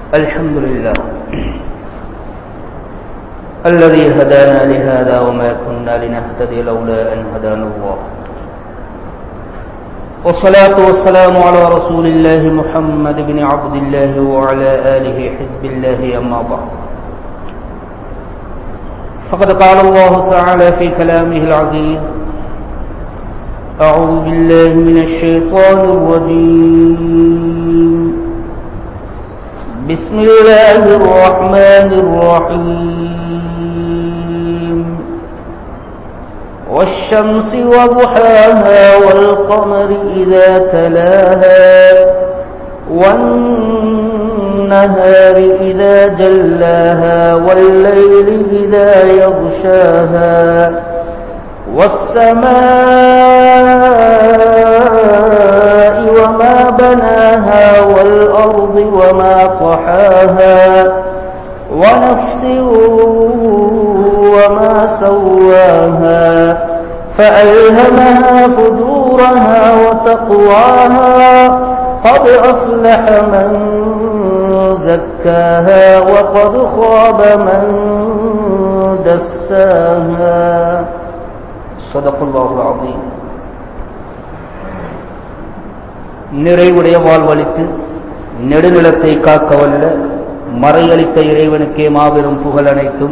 الحمد لله الذي هدانا لهذا وما كنا لنهتدي لولا أن هدانا الله والصلاة والسلام على رسول الله محمد بن عبد الله وعلى آله حزب الله أما بعد فقد قال الله تعالى في كلامه العزيز أعوذ بالله من الشيطان الرجيم بسم الله الرحمن الرحيم والشمس وضحاها والقمر إذا تلاها والنهار إذا جلاها والليل إذا يغشاها والسماء وما بناها والأرض وما طحاها ونفس وما سواها فألهمها فجورها وتقواها قد أفلح من زكاها وقد خاب من دساها صدق الله العظيم. நிறைவுடைய வாழ்வளித்து நெடுநிலத்தை காக்கவல்ல மறையளித்த இறைவனுக்கே மாபெரும் புகழ் அனைத்தும்.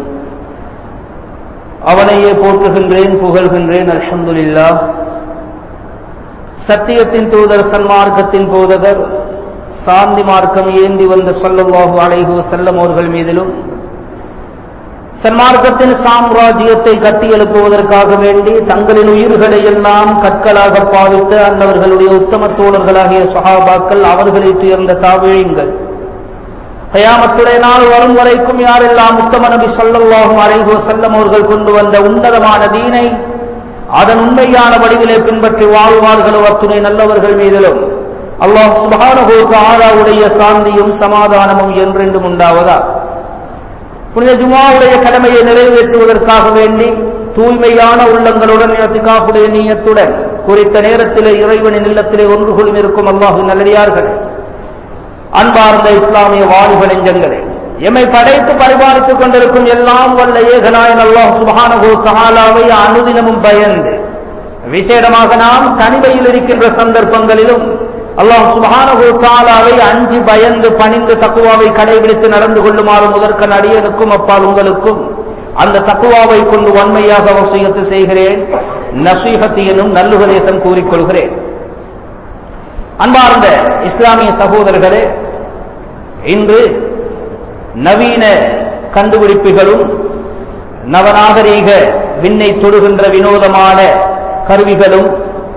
அவனையே போற்றுகின்றேன், புகழ்கின்றேன். அல்ஹம்துலில்லாஹ். சத்தியத்தின் தூதர், சன்மார்க்கத்தின் போதகர், சாந்தி மார்க்கம் ஏந்தி வந்த ஸல்லல்லாஹு அலைஹி வஸல்லம் அவர்கள் மீதிலும், சன்மார்க்கத்தின் சாம்ராஜ்யத்தை கட்டி எழுப்புவதற்காக வேண்டி தங்களின் உயிர்களை எல்லாம் கற்களாக பாவித்த அன்னவர்களுடைய உத்தம தோழர்களாகிய ஸஹாபாக்கள், அவர்களை துயர்ந்த தாபீஈன்கள், கியாமத்துடைய நாள் வரும் வரைக்கும் யாரெல்லாம் உத்தம நபி ஸல்லல்லாஹு அலைஹி வஸல்லம் அவர்கள் கொண்டு வந்த உன்னதமான தீனை அதன் உண்மையான வடிவிலே பின்பற்றி வாழ்வார்களோ அத்துணை நல்லவர்கள் மீதிலும் அல்லாஹ் சுப்ஹானஹு வ தஆலாவுடைய சாந்தியும் சமாதானமும் என்றென்றும் உண்டாவதா. புனித ஜுமாவுடைய கடமையை நிறைவேற்றுவதற்காக வேண்டி தூய்மையான உள்ளங்களுடன் இஅ்திகாஃபுடைய நிய்யத்துடன் குறித்த நேரத்திலே இறைவனின் இல்லத்திலே ஒன்று கொள்ளும் இருக்கும் அல்லாஹ்வின் நல்லடியார்களே, அன்பார்ந்த இஸ்லாமிய வாலிப நெஞ்சங்களே, எம்மை படைத்து பரிபாலித்துக் கொண்டிருக்கும் எல்லாம் வல்ல ஏகநாயன் அல்லாஹ் சுப்ஹானஹு வ தஆலாவை அனுதினமும் பயந்து, விசேடமாக நாம் தனிமையில் இருக்கின்ற சந்தர்ப்பங்களிலும் அல்லாஹ் சுப்ஹானஹு வ தஆலாவை அஞ்சி பயந்து பணிந்து தக்வாவை கடைபிடித்து நடந்து கொள்ளுமாறு முதற்கண் அடியனுக்கும் அப்பால் உங்களுக்கும் அந்த தக்வாவை கொண்டு வன்மையாக வசியத்து செய்கிறேன். நசீஹத் எனும் நல்லுபதேசம் கூறிக்கொள்கிறேன். அன்பார்ந்த இஸ்லாமிய சகோதரர்களே, இன்று நவீன கண்டுபிடிப்புகளும் நவநாகரீக விண்ணை தொடுகின்ற வினோதமான கருவிகளும்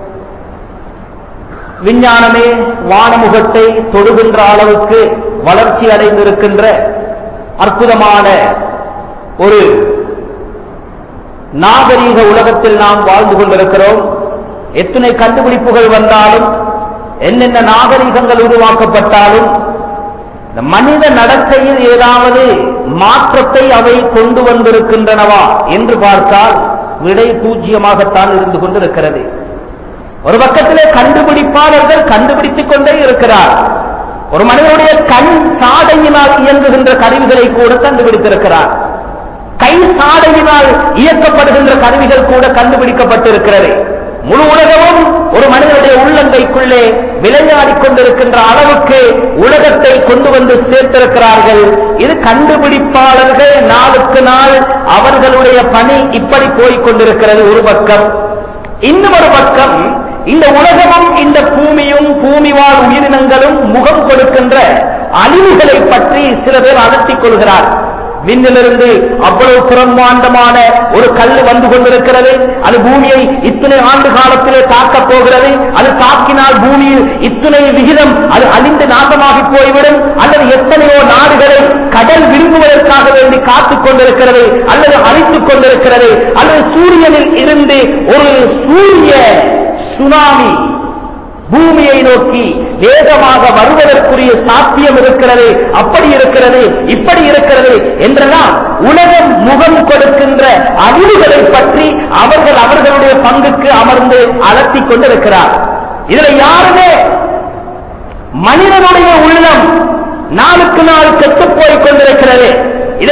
விஞ்ஞானமே வானமுகத்தை தொடுகின்ற அளவுக்கு வளர்ச்சி அடைந்திருக்கின்ற அற்புதமான ஒரு நாகரீக உலகத்தில் நாம் வாழ்ந்து கொண்டிருக்கிறோம். எத்தனை கண்டுபிடிப்புகள் வந்தாலும், என்னென்ன நாகரீகங்கள் உருவாக்கப்பட்டாலும், மனித நடத்தையில் ஏதாவது மாற்றத்தை அவை கொண்டு வந்திருக்கின்றனவா என்று பார்த்தால் விடை பூஜ்யமாகத்தான் இருந்து கொண்டிருக்கிறது. ஒரு பக்கத்திலே கண்டுபிடிப்பாளர்கள் கண்டுபிடித்துக் கொண்டே இருக்கிறார். ஒரு மனிதனுடைய கண் சாடையினால் இயங்குகின்ற கருவிகளை கூட கண்டுபிடித்திருக்கிறார். கை சாடையினால் இயக்கப்படுகின்ற கருவிகள் கூட கண்டுபிடிக்கப்பட்டிருக்கிறது. முழு உலகமும் ஒரு மனிதனுடைய உள்ளங்கைக்குள்ளே விளையாடிக் கொண்டிருக்கின்ற அளவுக்கு உலகத்தை கொண்டு வந்து சேர்த்திருக்கிறார்கள். இது கண்டுபிடிப்பாளர்கள் நாளுக்கு நாள் அவர்களுடைய பணி இப்படி போய்க் கொண்டிருக்கிறது ஒரு பக்கம். இன்னும் ஒரு பக்கம் இந்த உலகமும் இந்த பூமியும் பூமிவாழ் உயிரினங்களும் முகம் கொடுக்கின்ற அழிவுகளை பற்றி சில பேர் அலட்டிக் கொள்கிறார். விண்ணிலிருந்து அவ்வளவு பிரம்மாண்டமான ஒரு கல் வந்து கொண்டிருக்கிறது, அது பூமியை இத்தனை ஆண்டு காலத்திலே தாக்கப் போகிறது, அது தாக்கினால் பூமியில் இத்தனை விகிதம் அது அழிந்து நாசமாகி போய்விடும், அல்லது எத்தனையோ நாடுகளை கடல் விரும்புவதற்காக வேண்டி காத்துக் கொண்டிருக்கிறது அல்லது அழித்துக் கொண்டிருக்கிறது, அல்லது சூரியனில் இருந்து ஒரு சூரிய சுனாமி பூமியை நோக்கி வேகமாக வருவதற்குரிய சாத்தியம் இருக்கிறது, அப்படி இருக்கிறது, இப்படி இருக்கிறது என்றெல்லாம் உலகம் முகம் கொடுக்கின்ற அழிவுகளை பற்றி அவர்கள் அவர்களுடைய பங்குக்கு அமர்ந்து அலட்டிக் கொண்டிருக்கிறார். இதுல யாருமே மனிதனுடைய உள்ளம் நாளுக்கு நாள் கெட்டு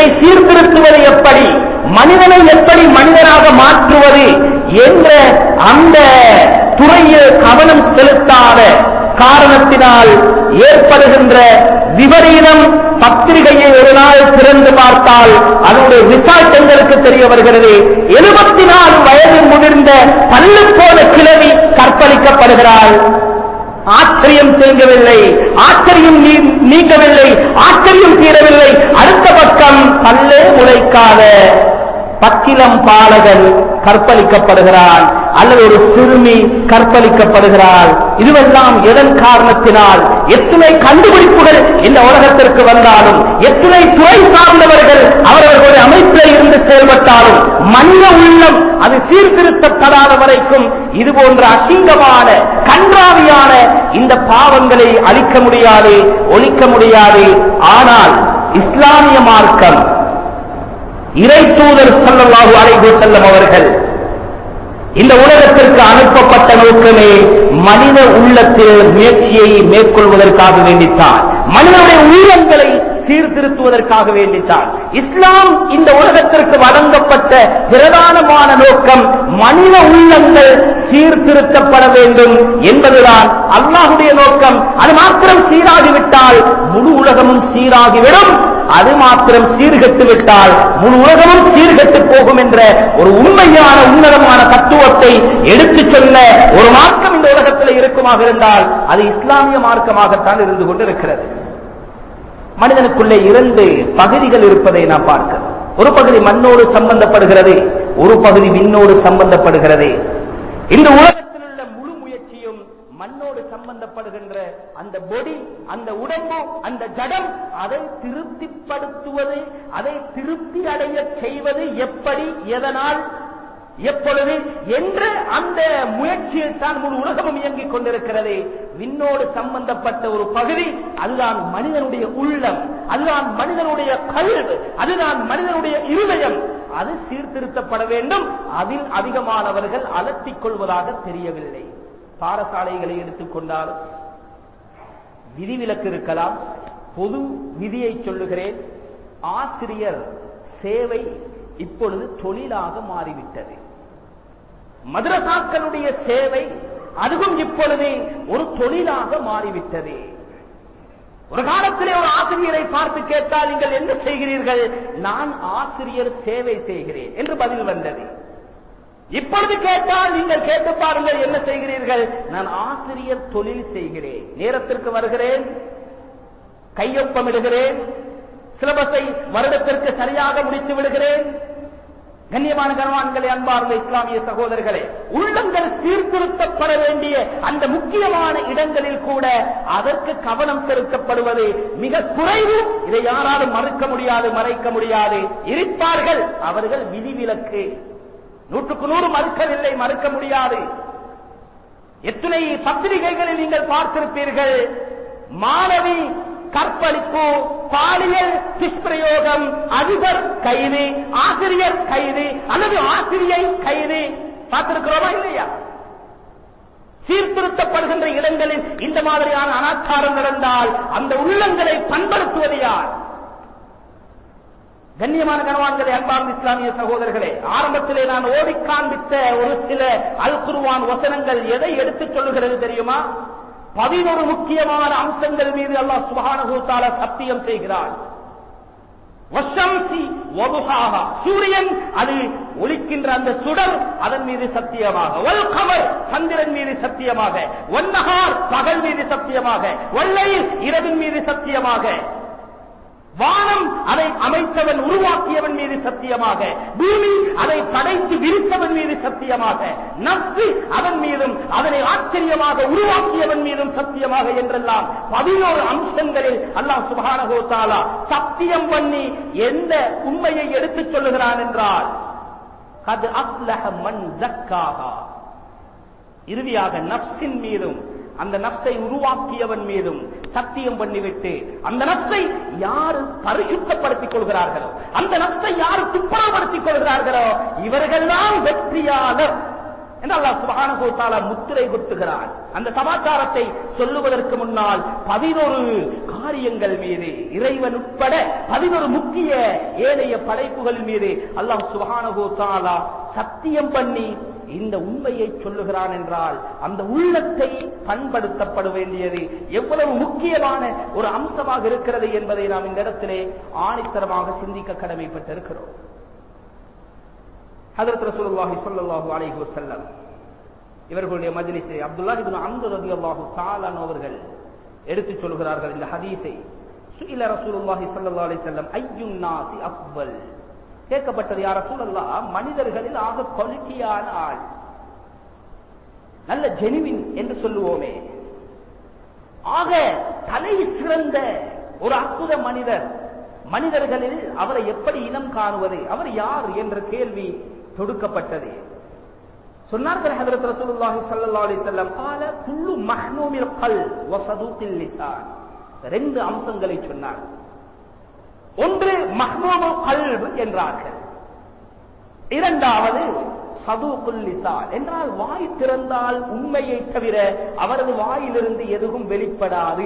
சீர்திருத்துவது எப்படி, மனிதனை எப்படி மனிதனாக மாற்றுவது என்ற அந்த துறையில் கவனம் செலுத்தாத காரணத்தினால் ஏற்படுகின்ற விபரீதம் பத்திரிகையை ஒரு நாள் திறந்து பார்த்தால் அதனுடைய ரிசல்ட் எங்களுக்கு தெரிய வருகிறது. 74 வயது முதிர்ந்த பல்லு போன கிழவி கற்பழிக்கப்படுகிறாள். ஆச்சரியம் தேங்கவில்லை, ஆச்சரியம் நீங்கவில்லை, ஆச்சரியம் தீரவில்லை. அடுத்த பக்கம் பல்லே முளைக்காத பச்சிலம் பாலகன் கற்பழிக்கப்படுகிறான், அல்லது ஒரு சிறுமி கற்பழிக்கப்படுகிறாள். இதுவெல்லாம் எதன் காரணத்தினால்? எத்தனை கண்டுபிடிப்புகள் இந்த உலகத்திற்கு வந்தாலும், எத்தனை துறை சார்ந்தவர்கள் அவரவர்களுடைய அமைப்பில் இருந்து செயல்பட்டாலும், மனித உள்ளம் அது சீர்திருத்தப்படாத வரைக்கும் இது போன்ற அசிங்கமான கன்றாவியான இந்த பாவங்களை அழிக்க முடியாது, ஒழிக்க முடியாது. ஆனால் இஸ்லாமிய மார்க்கம், இறை தூதர் ஸல்லல்லாஹு அலைஹி வஸல்லம் அவர்கள் இந்த உலகத்திற்கு அனுப்பப்பட்ட நோக்கமே மனித உள்ளத்தில் முயற்சியை மேற்கொள்வதற்காக வேண்டித்தான், மனிதனுடைய உள்ளங்களை சீர்திருத்துவதற்காக வேண்டித்தான். இஸ்லாம் இந்த உலகத்திற்கு வழங்கப்பட்ட பிரதானமான நோக்கம் மனித உள்ளங்கள் சீர்திருத்தப்பட வேண்டும் என்பதுதான் அல்லாஹ்வுடைய நோக்கம். அது மாத்திரம் சீராகிவிட்டால் முழு உலகமும் சீராகிவிடும், அது மாத்திரம் சீர்கெட்டு விட்டால் முழு உலகமும் சீர்கெட்டு போகும் என்ற ஒரு உண்மையான உன்னதமான தத்துவத்தை எடுத்துச் சொல்ல ஒரு மார்க்கம் இந்த உலகத்தில் இருக்குமாக இருந்தால் அது இஸ்லாமிய மார்க்கமாகத்தான் இருந்து கொண்டிருக்கிறது. மனிதனுக்குள்ளே 2 பகுதிகள் இருப்பதை நாம் பார்க்கிறோம். ஒரு பகுதி மண்ணோடு சம்பந்தப்படுகிறது, ஒரு பகுதி விண்ணோடு சம்பந்தப்படுகிறது. இந்த உலகத்தில் உள்ள முழு முயற்சியும் மண்ணோடு சம்பந்தப்படுகின்ற அந்த பொடி, அந்த உடம்பு, அந்த ஜடம், அதை திருப்திப்படுத்துவது, அதை திருப்தி அடைய செய்வது எப்படி, எதனால், எப்பொழுது என்ற அந்த முயற்சியில் தான் முழு உலகமும் இயங்கிக் கொண்டிருக்கிறது. விண்ணோடு சம்பந்தப்பட்ட ஒரு பகுதி, அதுதான் மனிதனுடைய உள்ளம், அதுதான் மனிதனுடைய கல்வி, அதுதான் மனிதனுடைய இருதயம். அது சீர்திருத்தப்பட வேண்டும். அதில் அதிகமானவர்கள் அலட்டிக் கொள்வதாக தெரியவில்லை. பாடசாலைகளை எடுத்துக்கொண்டாலும் விதிவிலக்கு இருக்கலாம். பொது விதியை சொல்லுகிறேன். ஆசிரியர் சேவை இப்பொழுது தொழிலாக மாறிவிட்டது. மதரசாக்களுடைய சேவை அதுவும் இப்பொழுது ஒரு தொழிலாக மாறிவிட்டது. ஒரு காலத்திலே ஒரு ஆசிரியரை பார்த்து கேட்டால் நீங்கள் என்ன செய்கிறீர்கள்? நான் ஆசிரியர் சேவை செய்கிறேன் என்று பதில் வந்தது. இப்பொழுது கேட்டால் நீங்கள் கேட்டு பாருங்கள், என்ன செய்கிறீர்கள்? நான் ஆசிரியர் தொழில் செய்கிறேன், நேரத்திற்கு வருகிறேன், கையொப்பமிடுகிறேன், சிலபஸை வருடத்திற்கு சரியாக முடித்து விடுகிறேன். கண்ணியமான கனவான்களே, அன்பார்ந்த இஸ்லாமிய சகோதரர்களே, உள்ளங்கள் சீர்திருத்தப்பட வேண்டிய அந்த முக்கியமான இடங்களில் கூட அதற்கு கவனம் செலுத்தப்படுவது மிக குறைவு. இதை யாராலும் மறுக்க முடியாது, மறைக்க முடியாது. இருப்பார்கள், அவர்கள் விதிவிலக்கு. 100க்கு 100 மறுக்கவில்லை, மறுக்க முடியாது. எத்தனை பத்திரிகைகளில் நீங்கள் பார்த்திருப்பீர்கள், மாணவி கற்பழிப்பு, பாலியல் துஷ்பிரயோகம், அதிபர் கைது, ஆசிரியர் கைது, அல்லது ஆசிரியை கைது. பார்த்திருக்கிறோமா இல்லையா? சீர்திருத்தப்படுகின்ற இடங்களில் இந்த மாதிரியான அனாச்சாரம் நடந்தால் அந்த உள்ளங்களை பண்படுத்துவது யார்? கண்ணியமான கனவான்களே, அன்பார்ந்த இஸ்லாமிய சகோதரர்களே, ஆரம்பத்திலே நான் ஓடி காண்பித்த ஒரு சில அல் குர்ஆன் வசனங்கள் எதை எடுத்துச் சொல்லுகிறது தெரியுமா? 11 முக்கியமான அம்சங்கள் மீது அல்லாஹ் சுப்ஹானஹு வ தஆலா சத்தியம் செய்கிறார். வஷம்சி வதுஹாஹா, சூரியன் அது ஒளிக்கின்ற அந்த சுடர், அதன் மீது சத்தியமாக, வல் கமர் சந்திரன் மீது சத்தியமாக, வன்னஹார் பகல் மீது சத்தியமாக, வல்லைல் இரவின் மீது சத்தியமாக, வானம் அதை அமைத்தவன் உருவாக்கியவன் மீது சத்தியமாக, பூமி அதை படைத்து விரித்தவன் மீது சத்தியமாக, நஃப்ஸ் அவன் மீதும் அதனை ஆச்சரியமாக உருவாக்கியவன் மீதும் சத்தியமாக என்றெல்லாம் 11 அம்சங்களில் அல்லாஹ் சுப்ஹானஹு வ தஆலா சத்தியம் பண்ணி எந்த உண்மையை எடுத்துச் சொல்லுகிறான் என்றால், கத் அஃப்லஹ மன் ஸக்காஹா, இறுதியாக நஃப்ஸின் மீதும் அந்த நஃப்ஸை உருவாக்கியவன் மீதும் சத்தியம் பண்ணிவிட்டு, அந்த நஃப்ஸை யார் பரிசுத்தப்படுத்திக் கொள்கிறார்களோ, அந்த நஃப்ஸை யார் துப்புரவுப்படுத்திக் கொள்கிறார்களோ, இவர்கள்தான் வெற்றியாளர் என்று அல்லாஹ் சுப்ஹானஹு வ தஆலா முத்திரை குத்துகிறான். அந்த சமாச்சாரத்தை சொல்லுவதற்கு முன்னால் 11 காரியங்கள் மீது இறைவன் உட்பட 11 முக்கிய ஏனைய படைப்புகள் மீது அல்லாஹ் சுப்ஹானஹு வ தஆலா சத்தியம் பண்ணி இந்த உண்மையை சொல்லுகிறான் என்றால் அந்த உள்ளத்தை பண்படுத்தப்பட வேண்டியது எவ்வளவு முக்கியமான ஒரு அம்சமாக இருக்கிறது என்பதை நாம் இந்த இடத்திலே ஆணித்தரமாக சிந்திக்க கடமைப்பட்டிருக்கிறோம். ஹஜ்ரத் ரசூலுல்லாஹி ஸல்லல்லாஹு அலைஹி வஸல்லம் இவர்களுடைய மஜ்லிஸிலே அப்துல்லாஹ் இப்னு அம்ர் ரலியல்லாஹு தஆலா அவர்கள் எடுத்துச் சொல்கிறார்கள் இந்த ஹதீஸை. சுஇல ரசூலுல்லாஹி ஸல்லல்லாஹு அலைஹி வஸல்லம் அய்யுன் நாஸி அஃபல், கேட்கப்பட்டது யா ரசூலல்லாஹ் மனிதர்களில் ஆக குவாலிட்டியான ஆள், நல்ல ஜெனுவின் என்று சொல்லுவோமே, ஆக தலை சிறந்த ஒரு அற்புத மனிதர், மனிதர்களில் அவரை எப்படி இனம் காணுவது, அவர் யார் என்ற கேள்வி தொடுக்கப்பட்டது. சொன்னார்கள் ஹஜ்ரத் ரசூலுல்லாஹி ஸல்லல்லாஹு அலைஹி வஸல்லம் قال كل محنوم القلب وصدوق اللسان. ரெண்டு அம்சங்களை சொன்னார். ஒன்று மஹ்னூமுல் கல்ப் என்றார்கள், இரண்டாவது சதூகுல் லிசான் என்றால் வாய் திறந்தால் உண்மையை தவிர அவரது வாயிலிருந்து எதுவும் வெளிப்படாது.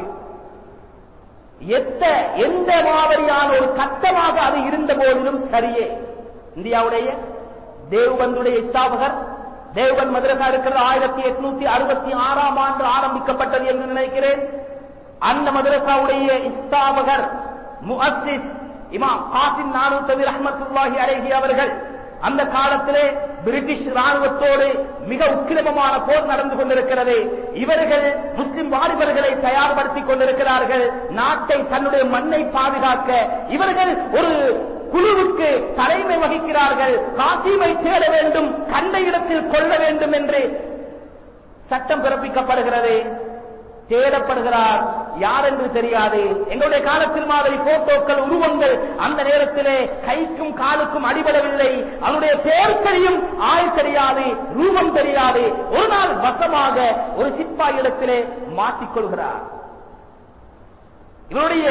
எந்த மாதிரியான ஒரு கட்டமாக அது இருந்த போதிலும் சரியே. இந்தியாவுடைய தேவ்பந்துடைய ஸ்தாபகர், தேவ்பந்த் மதரசா இருக்கிறது 1866ஆம் ஆண்டு ஆரம்பிக்கப்பட்டது என்று நினைக்கிறேன். அந்த மதரசாவுடைய ஸ்தாபகர் முஅஸ்ஸிஸ் இமாம் காசிம் நானூத்தவி ரஹ்மத்துல்லாஹி அலைஹி அவர்கள் அந்த காலத்திலே பிரிட்டிஷ் ராணுவத்தோடு மிக உக்கிரமமான போர் நடந்து கொண்டிருக்கிறது. இவர்கள் முஸ்லிம் வாலிபர்களை தயார்படுத்திக் கொண்டிருக்கிறார்கள். நாட்டை, தன்னுடைய மண்ணை பாதுகாக்க இவர்கள் ஒரு குழுவுக்கு தலைமை வகிக்கிறார்கள். காசிமை தேட வேண்டும், கண்ட இடத்தில் கொள்ள வேண்டும் என்று சட்டம் பிறப்பிக்கப்படுகிறது. தேடப்படுகிறார், யார் என்று தெரியாது. எங்களுடைய காலத்தில் மாதிரி போட்டோக்கள், உருவங்கள் அந்த நேரத்திலே கைக்கும் காலுக்கும் அடிபடவில்லை. அவருடைய பேர் தெரியும், ஆள் தெரியாது, ரூபம் தெரியாது. ஒரு நாள் வசமாக ஒரு சிப்பாய் இடத்திலே மாட்டிக்கொள்கிறார். இவருடைய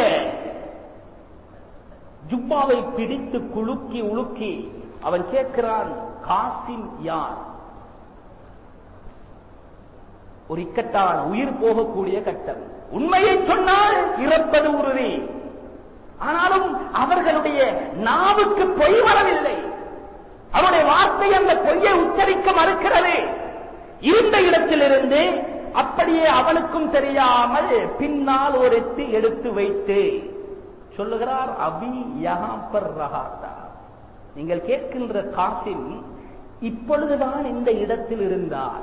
ஜுப்பாவை பிடித்து குலுக்கி உலுக்கி அவன் கேட்கிறான், காசிம் யார்? ஒரு இக்கட்டான உயிர் போகக்கூடிய கட்டம். உண்மையை சொன்னால் இறப்பது உறுதி. ஆனாலும் அவர்களுடைய நாவுக்கு பொய் வரவில்லை. அவருடைய வார்த்தை அந்த பொய்யை உச்சரிக்க மறுக்கிறது. இருந்த இடத்திலிருந்து அப்படியே அவனுக்கும் தெரியாமல் பின்னால் ஒரு எத்து எடுத்து வைத்து சொல்லுகிறார், அபி யஹா பர் ரஹாதா, நீங்கள் கேட்கின்ற காசிம் இப்பொழுதுதான் இந்த இடத்தில் இருந்தார்.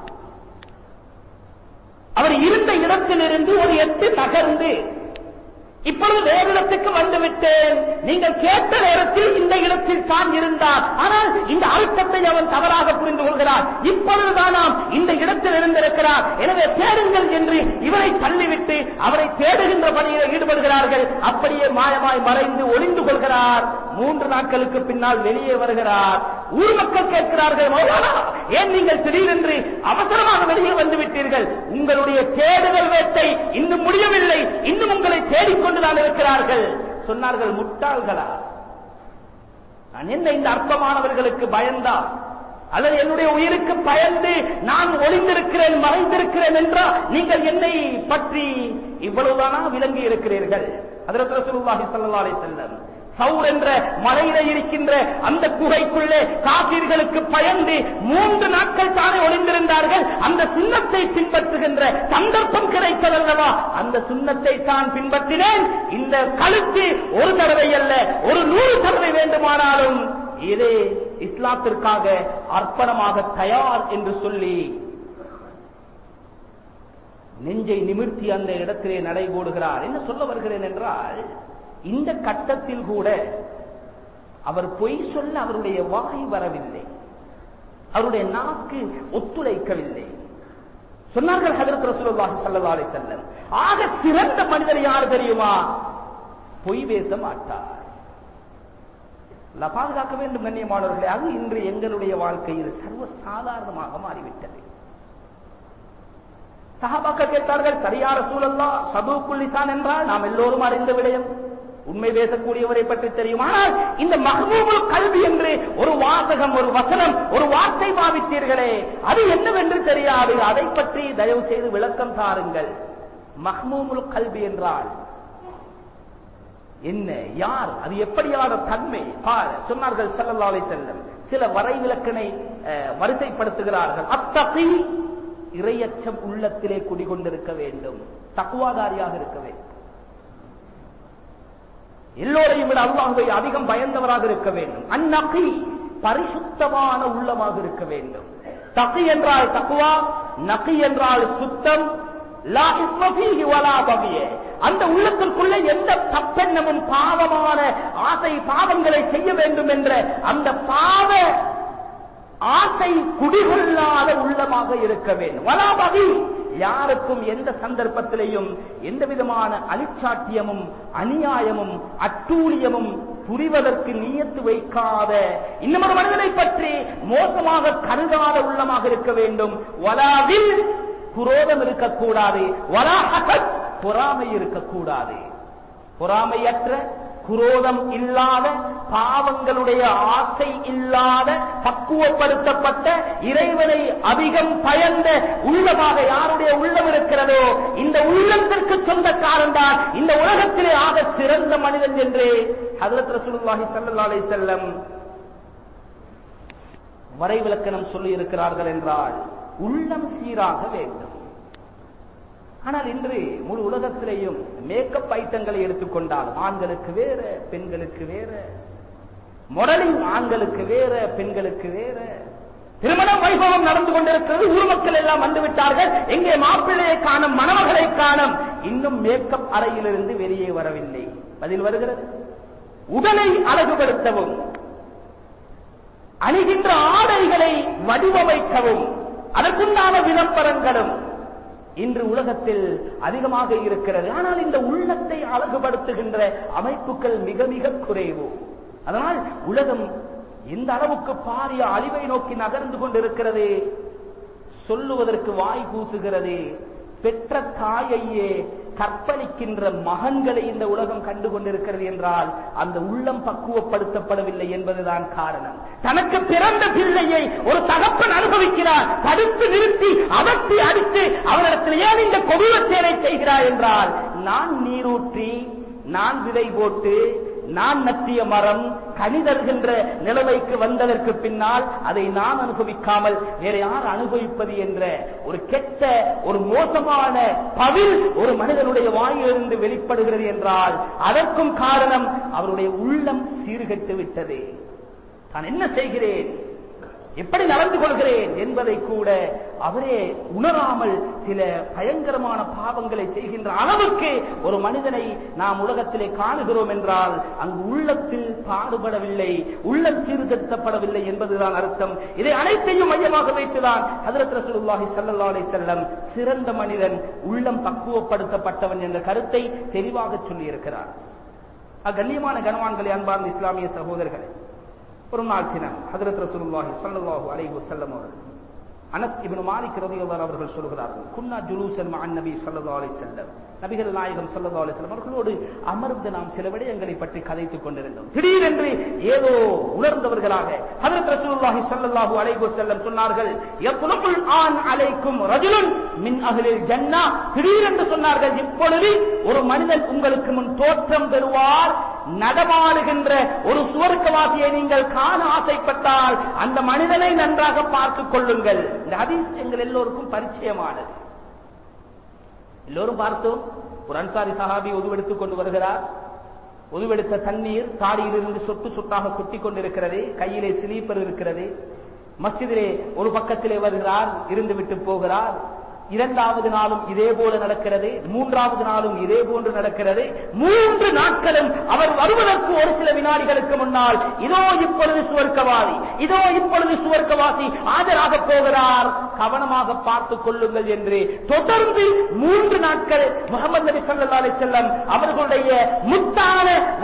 அவர் இருந்த இடத்திலிருந்து ஒரு எட்டு நகர்ந்து இப்பொழுது வேறு இடத்துக்கு வந்துவிட்டேன். நீங்கள் கேட்ட நேரத்தில் இந்த இடத்தில் தான் இருந்தார். ஆனால் இந்த அர்த்தத்தை அவன் தவறாக புரிந்து கொள்கிறார். இப்பொழுதுதான் நாம் இந்த இடத்தில் இருந்திருக்கிறார், எனவே தேடுங்கள் என்று இவரை தள்ளிவிட்டு அவரை தேடுகின்ற பணியில் ஈடுபடுகிறார்கள். அப்படியே மாயமாய் மறைந்து ஒளிந்து கொள்கிறார். 3 நாட்களுக்கு பின்னால் வெளியே வருகிறார். ஊர் மக்கள் கேட்கிறார்கள், மௌலானா ஏன் நீங்கள் திடீரென்று அவசரமாக வெளியே வந்து விட்டீர்கள்? உங்களுடைய தேடுதல் வேட்டை இன்னும் முடியவில்லை, இன்னும் உங்களை தேடிக்கொண்டுதான் இருக்கிறார்கள். சொன்னார்கள், முட்டாள்களா, நான் என்ன இந்த அற்பமானவர்களுக்கு பயந்தா அல்லது என்னுடைய உயிருக்கு பயந்து நான் ஒளிந்திருக்கிறேன், மறைந்திருக்கிறேன் என்றால் நீங்கள் என்னை பற்றி இவ்வளவுதானா விளங்கி இருக்கிறீர்கள்? ஹஜ்ரத் ரசூலுல்லாஹி ஸல்லல்லாஹு அலைஹி வஸல்லம் சௌர் என்ற மலையில இருக்கின்ற அந்த குகைக்குள்ளே காபிர்களுக்கு பயந்து 3 நாட்கள் தானே ஒளிந்திருந்தார்கள். அந்த சுன்னத்தை பின்பற்றுகின்ற சந்தர்ப்பம் கிடைத்ததல்லவா, அந்த சுன்னத்தை தான் பின்பற்றினேன். இந்த கழுத்து ஒரு தடவை அல்ல, ஒரு 100 தடவை வேண்டுமானாலும் இது இஸ்லாத்திற்காக அர்ப்பணமாக தயார் என்று சொல்லி நெஞ்சை நிமிர்த்தி அந்த இடத்திலே நடைபோடுகிறார். என்ன சொல்ல வருகிறேன் என்றால், இந்த கட்டத்தில் கூட அவர் பொய் சொல்ல அவருடைய வாய் வரவில்லை, அவருடைய நாக்கு ஒத்துழைக்கவில்லை. சொன்னார்கள் ஹஜ்ரத் ரசூலுல்லாஹி ஸல்லல்லாஹு அலைஹி வஸல்லம், ஆக சிறந்த மனிதர் யார் தெரியுமா? பொய் பேச மாட்டார். அல்லாஹ் பாதுகாக்க வேண்டும் கண்ணியமானவர்களே. அது இன்று எங்களுடைய வாழ்க்கையில் சர்வ சாதாரணமாக மாறிவிட்டது. சஹாபாக்கள் கேட்டார்கள், சரியா ரசூலல்லாஹ் சதூக்குல் லிசான் என்றால் நாம் எல்லோரும் அறிந்த விடயம். உண்மை பேசக்கூடியவரை பற்றி தெரியும். ஆனால் இந்த மஹ்மூமுல் கல்வி என்று ஒரு வாசகம், ஒரு வசனம், ஒரு வார்த்தை பாவித்தீர்களே, அது என்னவென்று தெரியாது. அதை பற்றி தயவு செய்து விளக்கம் தாருங்கள். மஹ்மூமுல் கல்வி என்றால் என்ன, யார், அது எப்படியான தன்மை சொன்னார்கள் ஸல்லல்லாஹு அலைஹி வஸல்லம். சில வரைவிலக்கணை வரிசைப்படுத்துகிறார்கள். அத்தகி, இறையச்சம் உள்ளத்திலே குடிகொண்டிருக்க வேண்டும், தக்வாதாரியாக இருக்க வேண்டும், எல்லோரையும் விட அல்லாஹ்வை அதிகம் பயந்தவராக இருக்க வேண்டும். அந்நகி, பரிசுத்தமான உள்ளமாக இருக்க வேண்டும். தகி என்றால் தக்வா, நகி என்றால் சுத்தம். லா இஸ்ம ஃபீஹி வலா பகிய, அந்த உள்ளத்திற்குள்ள எந்த தப்பெண்ணமும் பாவமான ஆசை பாவங்களை செய்ய வேண்டும் என்ற அந்த பாவ ஆசை குடிகொள்ளாத உள்ளமாக இருக்க வேண்டும். வலா பகி, யாருக்கும் எந்த சந்தர்ப்பத்திலேயும் எந்த விதமான அலிச்சாட்டியமும் அநியாயமும் அட்டூழியமும் புரிவதற்கு நியத்து வைக்காத, இன்னொரு மனிதனை பற்றி மோசமாக கருதாத உள்ளமாக இருக்க வேண்டும். வலாவில், குரோதம் இருக்கக்கூடாது. வலா ஹஸத், பொறாமை இருக்கக்கூடாது. பொறாமையற்ற, குரோதம் இல்லாத, பாவங்களுடைய ஆசை இல்லாத, பக்குவப்படுத்தப்பட்ட, இறைவனை அதிகம் பயந்த உள்ளமாக யாருடைய உள்ளம் இருக்கிறதோ, இந்த உள்ளத்திற்கு சொந்தக்காரன் தான் இந்த உலகத்திலே ஆக சிறந்த மனிதன் என்று ஹஜ்ரத் ரசூலுல்லாஹி ஸல்லல்லாஹு அலைஹி வஸல்லம் வரைவிலக்கணம் சொல்லி இருக்கிறார்கள். என்றால் உள்ளம் சீராக வேண்டும். ஆனால் இன்று முழு உலகத்திலேயும் மேக்கப் ஐட்டங்களை எடுத்துக்கொண்டால் ஆண்களுக்கு வேற, பெண்களுக்கு வேற, மாடலிங் ஆண்களுக்கு வேற, பெண்களுக்கு வேற, திருமண வைபவம் நடந்து கொண்டிருக்கிறது. ஊர் மக்கள் எல்லாம் வந்துவிட்டார்கள். எங்கே மாப்பிள்ளையை காணும், மணமகளை காணும், இன்னும் மேக்கப் அறையிலிருந்து வெளியே வரவில்லை. பதில் வருகிறது. உடலை அழகுபடுத்தவும், அணிகின்ற ஆடைகளை வடிவமைக்கவும், அதற்குண்டான விளம்பரங்களும் இன்று உலகத்தில் அதிகமாக இருக்கிறது. ஆனால் இந்த உள்ளத்தை அழகுபடுத்துகின்ற அமைப்புகள் மிக மிக குறைவு. அதனால் உலகம் எந்த அளவுக்கு பாரிய அழிவை நோக்கி நகர்ந்து கொண்டிருக்கிறது, சொல்லுவதற்கு வாய் கூசுகிறது. பெற்ற தாயையே கற்பழிக்கின்ற மகன்களை இந்த உலகம் கண்டு கொண்டிருக்கிறது என்றால் அந்த உள்ளம் பக்குவப்படுத்தப்படவில்லை என்பதுதான் காரணம். தனக்கு பிறந்த பிள்ளையை ஒரு தகப்பன் அனுபவிக்கிறார், தடுத்து நிறுத்தி அதட்டி அடித்து அவரிடத்தில் ஏன் இந்த கொடூர செயலை செய்கிறார் என்றால், நான் நீரூற்றி, நான் விதை போட்டு, நான் நட்டிய மரம் கனி தருகின்ற நிலைமைக்கு வந்ததற்கு பின்னால் அதை நான் அனுபவிக்காமல் வேற யார் அனுபவிப்பது என்ற ஒரு கெட்ட, ஒரு மோசமான பவில் ஒரு மனிதனுடைய வாயிலிருந்து வெளிப்படுகிறது என்றால் அதற்கும் காரணம் அவருடைய உள்ளம் சீர்கெட்டு விட்டது. நான் என்ன செய்கிறேன், எப்படி நடந்து கொள்கிறேன் என்பதை கூட அவரே உணராமல் சில பயங்கரமான பாவங்களை செய்கின்ற அளவுக்கு ஒரு மனிதனை நாம் உலகத்திலே காணுகிறோம் என்றால் அங்கு உள்ளத்தில் பாடுபடவில்லை, உள்ளம் சீர்திருத்தப்படவில்லை என்பதுதான் அர்த்தம். இதை அனைத்தையும் மையமாக வைத்துதான் ஹஜ்ரத் ரசூலுல்லாஹி ஸல்லல்லாஹு அலைஹி வஸல்லம் சிறந்த மனிதன், உள்ளம் பக்குவப்படுத்தப்பட்டவன் என்ற கருத்தை தெளிவாக சொல்லி இருக்கிறார். கண்ணியமான கனவான்களே, அன்பார்ந்த இஸ்லாமிய சகோதரர்களே, ஒரு நாள் தினம் ஹஜ்ரத் ரசூலுல்லாஹி ஸல்லல்லாஹு அலைஹி வஸல்லம் அவர்கள், அனஸ் இப்னு மாலிக் ரலியல்லாஹு அவர்கள் சொல்கிறார்கள், குன்னா ஜுலூஸன் மஅன் நபி ஸல்லல்லாஹு அலைஹி வஸல்லம், நபிகள் நாயகம் ஸல்லல்லாஹு அலைஹி வஸல்லம் அவர்களோடு அமர்ந்து நாம் சில விடயங்களை பற்றி கதைத்துக் கொண்டிருந்தோம். திடீரென்று ஏதோ உணர்ந்தவர்களாக ஹஜ்ரத் ரசூலுல்லாஹி ஸல்லல்லாஹு அலைஹி வஸல்லம் சொன்னார்கள், யத்லுபுல் ஆன் அலைக்கும் ரஜுலுன் மின் அஹ்லில் ஜன்னah. திடீரென்று சொன்னார்கள், இப்பொழுது ஒரு மனிதன் உங்களுக்கு முன் தோற்றம் பெறுவார், நடமாடுகின்ற ஒரு சுவர்க்கவாசியை நீங்கள் காண ஆசைப்பட்டால் அந்த மனிதனை நன்றாக பார்த்துக் கொள்ளுங்கள். இந்த ஹதீஸ் எங்கள் எல்லோருக்கும் பரிச்சயமானது, எல்லோரும் பார்த்தோம். ஒரு அன்சாரி சஹாபி உதுவெடுத்துக் கொண்டு வருகிறார். உதுவெடுத்த தண்ணீர் தாடியிலிருந்து சொட்டு சொட்டாக கொட்டிக் கொண்டிருக்கிறது, கையிலே ஸ்லீப்பர் இருக்கிறது. மஸ்ஜிதிலே ஒரு பக்கத்திலே வருகிறார், இருந்து விட்டு போகிறார். இரண்டாவது நாளும் இதே போல நடக்கிறது, மூன்றாவது நாளும் இதே போன்று நடக்கிறது. 3 நாட்களும் அவர் வருவதற்கு ஒரு சில வினாடிகளுக்கு முன்னால் இதோ இப்பொழுது சுவர்க்கவாதி, இதோ இப்பொழுது சுவர்க்கவாசி ஆஜராக போகிறார், கவனமாக பார்த்துக் கொள்ளுங்கள் என்று தொடர்ந்து 3 நாட்கள் முஹம்மது நபி ஸல்லல்லாஹு அலைஹி வஸல்லம் அவர்களுடைய முத்தான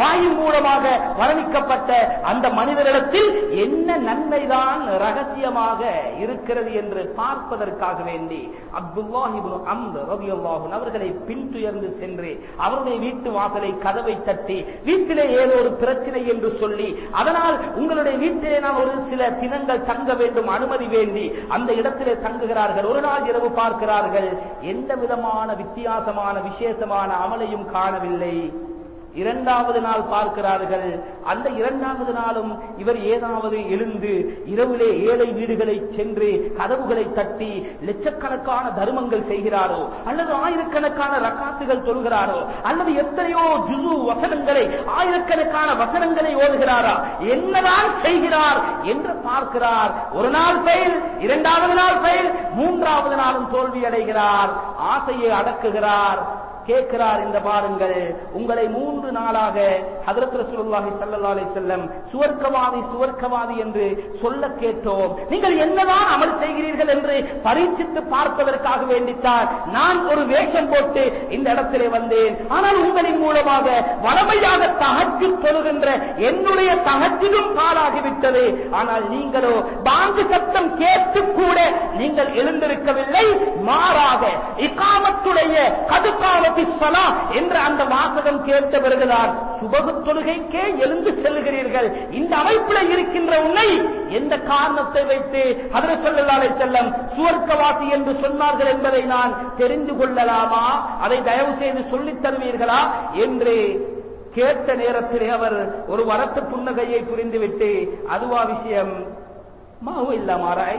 வாயின் மூலமாக வர்ணிக்கப்பட்ட அந்த மனிதரிடத்தில் என்ன நன்மைதான் ரகசியமாக இருக்கிறது என்று பார்ப்பதற்காக வேண்டி அப்துல்லாஹ் இப்னு அம்ர் ரலியல்லாஹு அன்ஹு அவர்களை பின்துயர்ந்து சென்று அவருடைய வீட்டு வாசலை கதவை தட்டி வீட்டிலே ஏதோ ஒரு பிரச்சனை என்று சொல்லி, அதனால் உங்களுடைய வீட்டிலே நான் ஒரு சில தினங்கள் தங்க வேண்டும், அனுமதி வேண்டி அந்த இடத்திலே தங்குகிறார்கள். ஒரு நாள் இரவு பார்க்கிறார்கள், எந்த விதமான வித்தியாசமான விசேஷமான அமலையும் காணவில்லை. இரண்டாவது நாள் பார்க்கிறார்கள், அந்த இரண்டாவது நாளும் இவர் ஏதாவது எழுந்து இரவிலே ஏழை வீடுகளை சென்று கதவுகளை தட்டி லட்சக்கணக்கான தர்மங்கள் செய்கிறாரோ, அல்லது ஆயிரக்கணக்கான ரக்காத்துகள் தொழுகிறாரோ, அல்லது எத்தனையோ ஜுசு வசனங்களை ஆயிரக்கணக்கான வசனங்களை ஓதுகிறாரா, என்னதான் செய்கிறார் என்று பார்க்கிறார். ஒரு நாள் ஃபெயில், இரண்டாவது நாள் ஃபெயில், மூன்றாவது நாளும் தோல்வி அடைகிறார். ஆசையை அடக்குகிறார். கேட்கிறார், இந்த பாருங்கள், உங்களை 3 நாளாக ஹஜ்ரத் ரசூலுல்லாஹி ஸல்லல்லாஹு அலைஹி வஸல்லம் சுவர்க்கவாதி சுவர்க்கவாதி என்று சொல்ல கேட்டோம். நீங்கள் என்னதான் அமல் செய்கிறீர்கள் என்று பரீட்சித்து பார்ப்பதற்காக வேண்டித்தான் நான் ஒரு வேஷம் போட்டு இந்த இடத்திலே வந்தேன். ஆனால் உங்களின் மூலமாக வளமையாக தஹஜ்ஜுத் தொழுகின்ற என்னுடைய தஹஜ்ஜுதும் பாழாகிவிட்டது. ஆனால் நீங்களோ பாங்கு சத்தம் கேட்டு கூட நீங்கள் எழுந்திருக்கவில்லை. மாறாக இகாமத்துடைய கதுகால என்ற அந்த வாசகம் கேட்ட பிறகுதான் சுபஹ் தொழுகைக்கே எழுந்து செல்கிறீர்கள். இந்த அமைப்பில் இருக்கின்ற உன்னை எந்த காரணத்தை வைத்து ஹஜ்ரத் ஸல்லல்லாஹு அலைஹி வஸல்லம் சுவர்க்கவாசி என்று சொன்னார்கள் என்பதை நான் தெரிந்து கொள்ளலாமா? அதை தயவு செய்து சொல்லித் தருவீர்களா என்று கேட்ட நேரத்திலே அவர் ஒரு வரட்டு புன்னகையை புரிந்துவிட்டு, அதுவா விஷயம், மாவு இல்லாமாராய்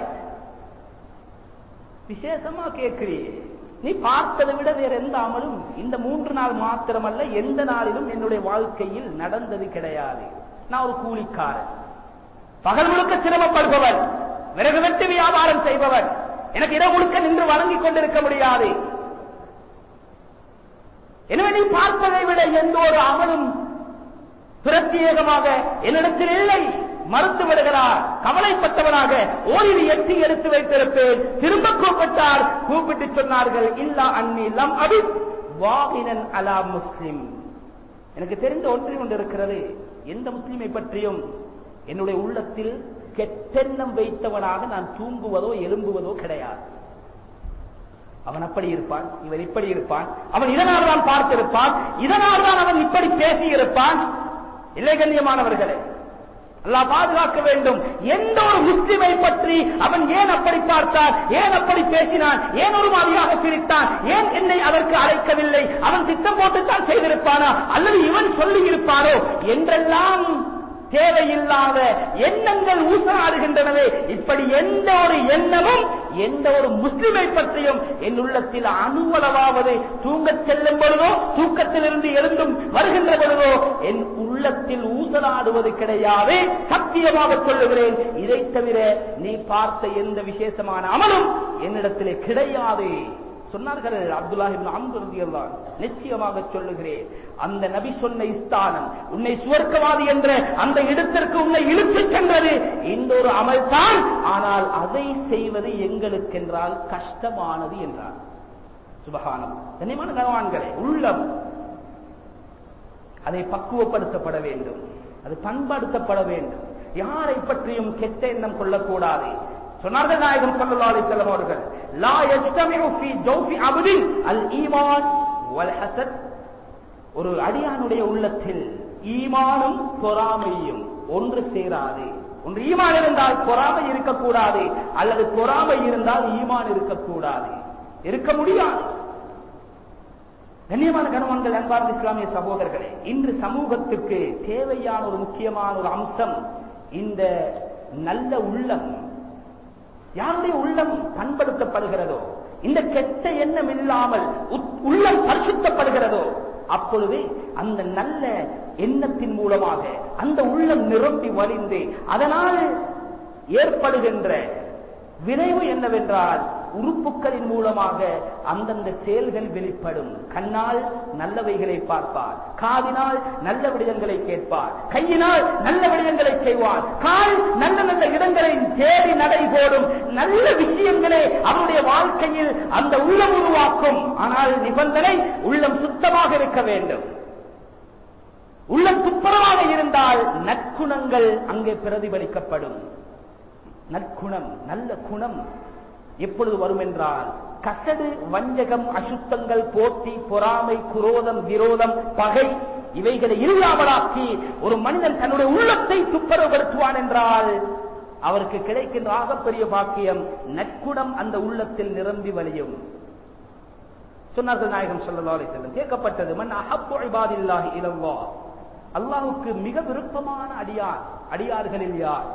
விசேஷமா கேட்கிறீ, நீ பார்த்ததை விட வேற எந்த அமலும் இந்த 3 நாள் மாத்திரமல்ல எந்த நாளிலும் என்னுடைய வாழ்க்கையில் நடந்தது கிடையாது. நான் ஒரு கூலிக்காரன், பகல் முழுக்க சிரமப்படுபவன், விறகு வெட்டி வியாபாரம் செய்பவன், எனக்கு இரவு முழுக்க நின்று வழங்கிக் கொண்டிருக்க முடியாது. எனவே நீ பார்த்ததை விட எந்த ஒரு அமலும் பிரத்யேகமாக என்னிடத்தில் இல்லை. மறுத்து விடுகிறார். கவலைப்பட்டவனாக ஓரிரு எட்டி எடுத்து வைத்திருப்பேன். திரும்ப கூப்பிட்டார். கூப்பிட்டு சொன்னார்கள், இல்லா அன்னி லம் அபித் வாகினன் அலா முஸ்லிம். எனக்கு தெரிந்த ஒன்றை கொண்டு இருக்கிறது, எந்த முஸ்லிமை பற்றியும் என்னுடைய உள்ளத்தில் கெட்டெண்ணம் வைத்தவனாக நான் தூங்குவதோ எழும்புவதோ கிடையாது. அவன் அப்படி இருப்பான், இவன் இப்படி இருப்பான், அவன் இதனால் தான் பார்த்திருப்பான், இதனால் தான் அவன் இப்படி பேசி இருப்பான். இல்லை கண்ணியமானவர்களே, அல்லாஹ் பாதுகாக்க வேண்டும். எந்த ஒரு முஸ்லிமை பற்றி அவன் ஏன் அப்படி பார்த்தான், ஏன் அப்படி பேசினான், ஏன் ஒரு மாதிரியாக சிரித்தான், ஏன் என்னை அதற்கு அழைக்கவில்லை, அவன் திட்டம் போட்டுத்தான் செய்திருப்பானா, அல்லது இவன் சொல்லி இருப்பாரோ என்றெல்லாம் தேவையில்லாத எண்ணங்கள் ஊசலாடுகின்றனவே. இப்படி எந்த ஒரு எண்ணமும் எந்த ஒரு முஸ்லிமை பற்றியும் என் உள்ளத்தில் அணுவளவாவது தூங்கச் செல்லும் பொழுதோ தூக்கத்திலிருந்து எழுந்தும் வருகின்ற பொழுதோ என் உள்ளத்தில் ஊசலாடுவது கிடையாது. சத்தியமாக சொல்லுகிறேன், இதை தவிர நீ பார்த்த எந்த விசேஷமான அமலும் என்னிடத்திலே கிடையாது சொன்னார்கள். அப்துல்லாஹ் இப்னு அம்ர் ரலியல்லாஹு அன்ஹு, நிச்சயமாக சொல்லுகிறேன், அந்த நபி சொன்ன ஸ்தானம், உன்னை சுவர்க்கவாதி என்ற அந்த இடத்திற்கு உன்னை இழுத்துச் சென்றது இந்த ஒரு அமல்தான். ஆனால் அதை செய்வது எங்களுக்கென்றால் கஷ்டமானது என்றார். சுபஹானல்லாஹ். கண்ணியமான கனவான்களே, உள்ளம் அதை பக்குவப்படுத்தப்பட வேண்டும், அது பண்படுத்தப்பட வேண்டும். யாரை பற்றியும் கெட்ட எண்ணம் கொள்ளக்கூடாது. சொன்னார்கள் நாயகம் ஸல்லல்லாஹு அலைஹி வஸல்லம் அவர்கள், லா யஜ்தமிஉ ஃபீ ஜௌஃபி அப்தின் அல் ஈமான் வல் ஹஸத். ஒரு அடியானுடைய உள்ளத்தில் ஈமானும் பொறாமையும் ஒன்று சேராது. ஒன்று ஈமான் இருந்தால் பொறாமை இருக்கக்கூடாது, அல்லது பொறாமை இருந்தால் ஈமான் இருக்கக்கூடாது, இருக்க முடியாது. கண்ணியமான கணவன்கள், அன்பார்ந்த இஸ்லாமிய சகோதரர்களே, இன்று சமூகத்திற்கு தேவையான ஒரு முக்கியமான ஒரு அம்சம் இந்த நல்ல உள்ளம். யாருடைய உள்ளம் பண்படுத்தப்படுகிறதோ, இந்த கெட்ட எண்ணம் இல்லாமல் உள்ளம் பரிசுத்தப்படுகிறதோ, அப்பொழுது அந்த நல்ல எண்ணத்தின் மூலமாக அந்த உள்ளம் நிரம்பி வழிந்து அதனால் ஏற்படுகின்ற விளைவு என்னவென்றால் உறுப்புகளின் மூலமாக அந்தந்த செயல்கள் வெளிப்படும். கண்ணால் நல்லவைகளை பார்ப்பார், காதினால் நல்ல விடயங்களை கேட்பார், கையினால் நல்ல விடயங்களை செய்வார், கால் நல்ல நல்ல இடங்களை தேடி நடை போடும். நல்ல விஷயங்களே அவருடைய வாழ்க்கையில் அந்த உள்ளம் உருவாக்கும். ஆனால் நிபந்தனை, உள்ளம் சுத்தமாக இருக்க வேண்டும். உள்ளம் என்றால் நற்குணங்கள் அங்கே பிரதிபலிக்கப்படும். நற்குணம், நல்ல குணம் எப்பொழுது வரும் என்றால், கசடு, வஞ்சகம், அசுத்தங்கள், போட்டி, பொறாமை, குரோதம், விரோதம், பகை இவைகளை இல்லாமலாக்கி ஒரு மனிதன் தன்னுடைய உள்ளத்தை துப்புரவுபடுத்துவான் என்றால் அவருக்கு கிடைக்கின்ற ஆகப்பெரிய பாக்கியம் நற்குணம் அந்த உள்ளத்தில் நிரம்பி வழியும். சொன்னார்கள் நாயகம் ஸல்லல்லாஹு அலைஹி வஸல்லம், கேட்கப்பட்டது, மன் அஹப்பு இபாதில்லாஹி இலல்லாஹ், அல்லாஹ்வுக்கு மிக விருப்பமான அடியார்களில் யார்?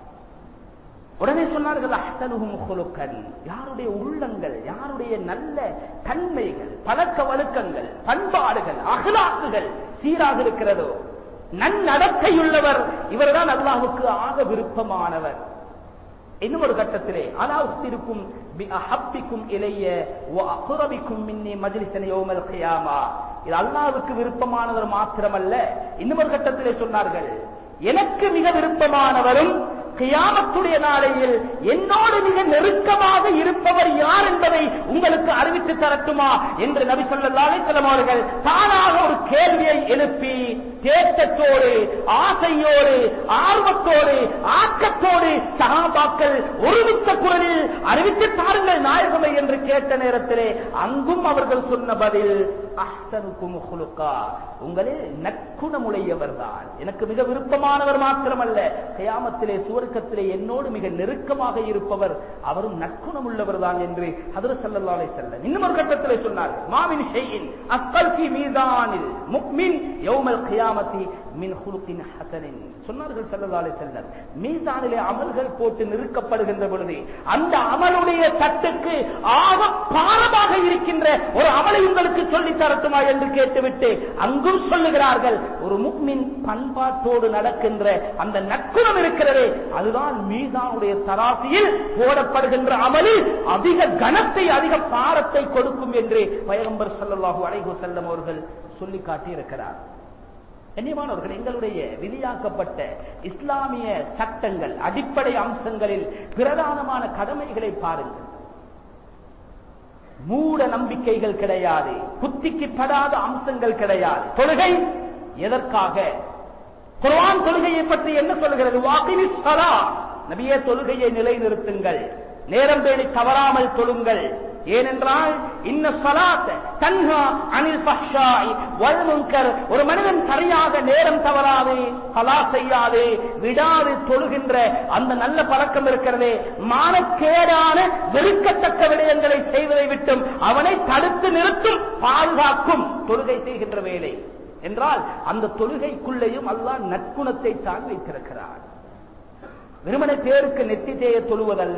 உடனே சொன்னார்கள், அஹ்ஸனுஹும் குலுகன், யாருடைய உள்ளங்கள், யாருடைய நல்ல தன்மைகள், பழக்க வழக்கங்கள், பண்பாடுகள், அஹ்லாக்குகள் சீராக இருக்கிறதோ, நன்னடத்தையுள்ளவர், இவர்தான் அல்லாஹ்வுக்கு ஆக விருப்பமானவர். இன்னும் ஒரு கட்டத்திலே, அலா உக்திருக்கும் பி அஹப்பிக்கும் இலைய வ அக்ரபிக்கும் மின்னி மஜ்லிஸன் யௌமல் கியாமா, இது அல்லாஹ்வுக்கு விருப்பமானவர் மாத்திரமல்ல, இன்னும் ஒரு கட்டத்திலே சொன்னார்கள், எனக்கு மிக விருப்பமானவரும் கியாமத்துடைய நாளையில் என்னோடு மிக நெருக்கமாக இருப்பவர் யார் என்பதை உங்களுக்கு அறிவித்து தரட்டுமா என்று நபி ஸல்லல்லாஹு அலைஹி வஸல்லம் அவர்கள் தானாக ஒரு கேள்வியை எழுப்பி தேட்டத்தோடு, ஆசையோடு, ஆர்வத்தோடு, ஆக்கத்தோடு சஹாபாக்கள் ஒருமித்த குரலில் அறிவித்து தாருங்கள் நாயகமே என்று கேட்ட நேரத்திலே அங்கும் அவர்கள் சொன்ன பதில், அஹ்ஸனுக்கும் குலுகா, உங்களே நற்குணமுடையவர் தான், எனக்கு மிக விருப்பமானவர் மாத்திரமல்ல, கியாமத்திலே சுவர்க்கத்திலே என்னோடு மிக நெருக்கமாக இருப்பவர் அவரும் நற்குணம் உள்ளவர் தான் என்று ஹஜ்ரத் ஸல்லல்லாஹு அலைஹி வஸல்லம் இன்னும் ஒரு கட்டத்திலே சொன்னார், மாமின் ஷைஇன் அஸ்கல் ஃபீ மீதானில் முஃமின் யௌமல் கியாமத்தி மின் குலுகின் ஹஸனின், சொன்னார்கள் ஸல்லல்லாஹு அலைஹி வஸல்லம், மீசானிலே அமல்கள் போட்டு நிறுக்கப்படுகின்ற பொழுது அந்த அமலுடைய தட்டுக்கு ஆக பாரமாக இருக்கின்ற ஒரு அமலை உங்களுக்கு சொல்லி தரட்டுமா என்று கேட்டுவிட்டு அங்கும் சொல்லுகிறார்கள், ஒரு முஃமின் பண்பாட்டோடு நடக்கின்ற அந்த நற்குணம் இருக்கிறதே, அதுதான் மீசானுடைய தராசியில் போடப்படுகின்ற அமலில் அதிக கனத்தை, அதிக பாரத்தை கொடுக்கும் என்று பைகம்பர் ஸல்லல்லாஹு அலைஹி வஸல்லம் அவர்கள் சொல்லி காட்டியிருக்கிறார். கண்ணியமானவர்கள், எங்களுடைய விதியாக்கப்பட்ட இஸ்லாமிய சட்டங்கள், அடிப்படை அம்சங்களில் பிரதானமான கடமைகளை பாருங்கள். மூட நம்பிக்கைகள் கிடையாது, புத்திக்கு படாத அம்சங்கள் கிடையாது. தொழுகை எதற்காக? குர்ஆன் தொழுகையை பற்றி என்ன சொல்கிறது? வாகிமிஸ் ஸலாத், நபியே தொழுகையை நிலைநிறுத்துங்கள், நேரம் பேணி தவறாமல் தொழுங்கள். ஏனென்றால் இன்ன ஸலாத் தன்ஹா அனில் ஃபஹ்ஷாஇ வல் முன்கர், ஒரு மனிதன் சரியாக நேரம் தவறாது, கலா செய்யாது, விடாது தொழுகின்ற அந்த நல்ல பழக்கம் இருக்கிறதே, மானக்கேடான வெறுக்கத்தக்க விடயங்களை செய்வதை விட்டும் அவனை தடுத்து நிறுத்தும், பாதுகாக்கும் தொழுகை செய்கின்ற வேலை என்றால் அந்த தொழுகைக்குள்ளேயும் அல்லாஹ் நற்குணத்தை தான் வைத்திருக்கிறார். வெறுமனை பேருக்கு நெத்தி தேய தொழுவதல்ல,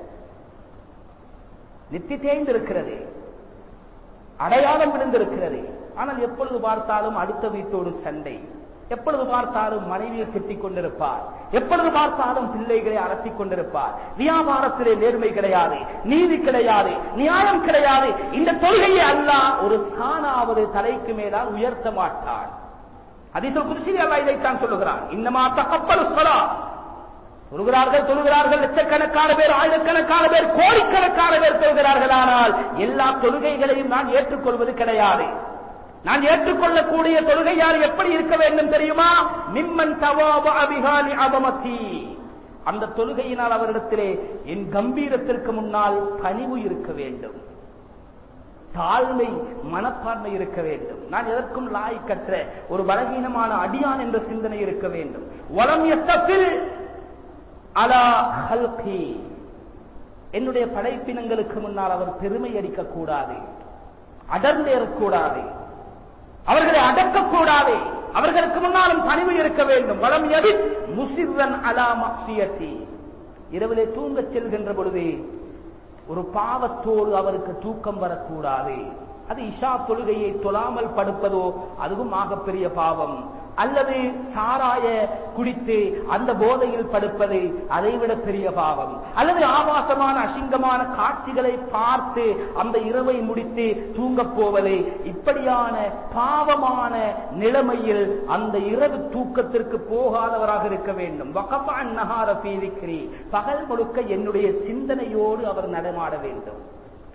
நெத்தி தேய்ந்திருக்கிறது, அடையாளம் விழுந்திருக்கிறது. ஆனால் எப்பொழுது பார்த்தாலும் அடுத்த வீட்டோடு சண்டை, எப்பொழுது பார்த்தாலும் மனைவியை திட்டிக் கொண்டிருப்பார், எப்பொழுது பார்த்தாலும் பிள்ளைகளை அலட்டிக் கொண்டிருப்பார். வியாபாரத்திலே நேர்மை கிடையாது, நீதி கிடையாது, நியாயம் கிடையாது. இந்த தொழுகையை அல்லாஹ் ஒரு சாணாவது தலைக்கு மேலால் உயர்த்த மாட்டான். ஹதீஸுல் குத்ஸிலே அல்லாஹ் இதைத்தான் சொல்லுகிறான், இன்னமா தகப்பலு ஸலாத், தொழுகிறார்கள் லட்சக்கணக்கான பேர், ஆயிரக்கணக்கான பேர், கோடிக்கணக்கான பேர் தொழுகிறார்கள். ஆனால் எல்லா தொழுகைகளையும் நான் ஏற்றுக்கொள்வது கிடையாது. நான் ஏற்றுக்கொள்ளக்கூடிய தொழுகை யார் எப்படி இருக்க வேண்டும் தெரியுமா? மிம்மன் தவாபா பிஹாலி அபமதி, அந்த தொழுகையினால் அவரிடத்திலே என் கம்பீரத்திற்கு முன்னால் பணிவு இருக்க வேண்டும், தாழ்மை மனப்பான்மை இருக்க வேண்டும். நான் எதற்கும் லாய்க்கற்ற ஒரு பலகீனமான அடியான் என்ற சிந்தனை இருக்க வேண்டும். வலம் யஸ்தஃபில் அலா ஹல்கி, என்னுடைய படைப்பினங்களுக்கு முன்னால் அவர் பெருமை அடிக்கக்கூடாது, அடர்ந்தேறக்கூடாது, அவர்களை அடக்கக்கூடாது, அவர்களுக்கு முன்னாலும் பணிவு இருக்க வேண்டும். வலம் யதி முசிர்ரன் அலா மக்சியத்தி, இரவிலே தூங்கச் செல்கின்ற பொழுது ஒரு பாவத்தோடு அவருக்கு தூக்கம் வரக்கூடாது. அது இஷா தொழுகையை தொழாமல் படுப்பதோ அதுவும் ஆகப்பெரிய பாவம். அல்லது சாராய குடித்து அந்த போதையில் படுப்பது அதைவிட பெரிய பாவம். அல்லது ஆபாசமான அசிங்கமான காட்சிகளை பார்த்து அந்த இரவை முடித்து தூங்கப் போவது, இப்படியான பாவமான நிலைமையில் அந்த இரவு தூக்கத்திற்கு போகாதவராக இருக்க வேண்டும். வகஃபஅன் நஹார ஃபீ திக்ரி, பகல் முழுக்க என்னுடைய சிந்தனையோடு அவர் நடமாட வேண்டும்.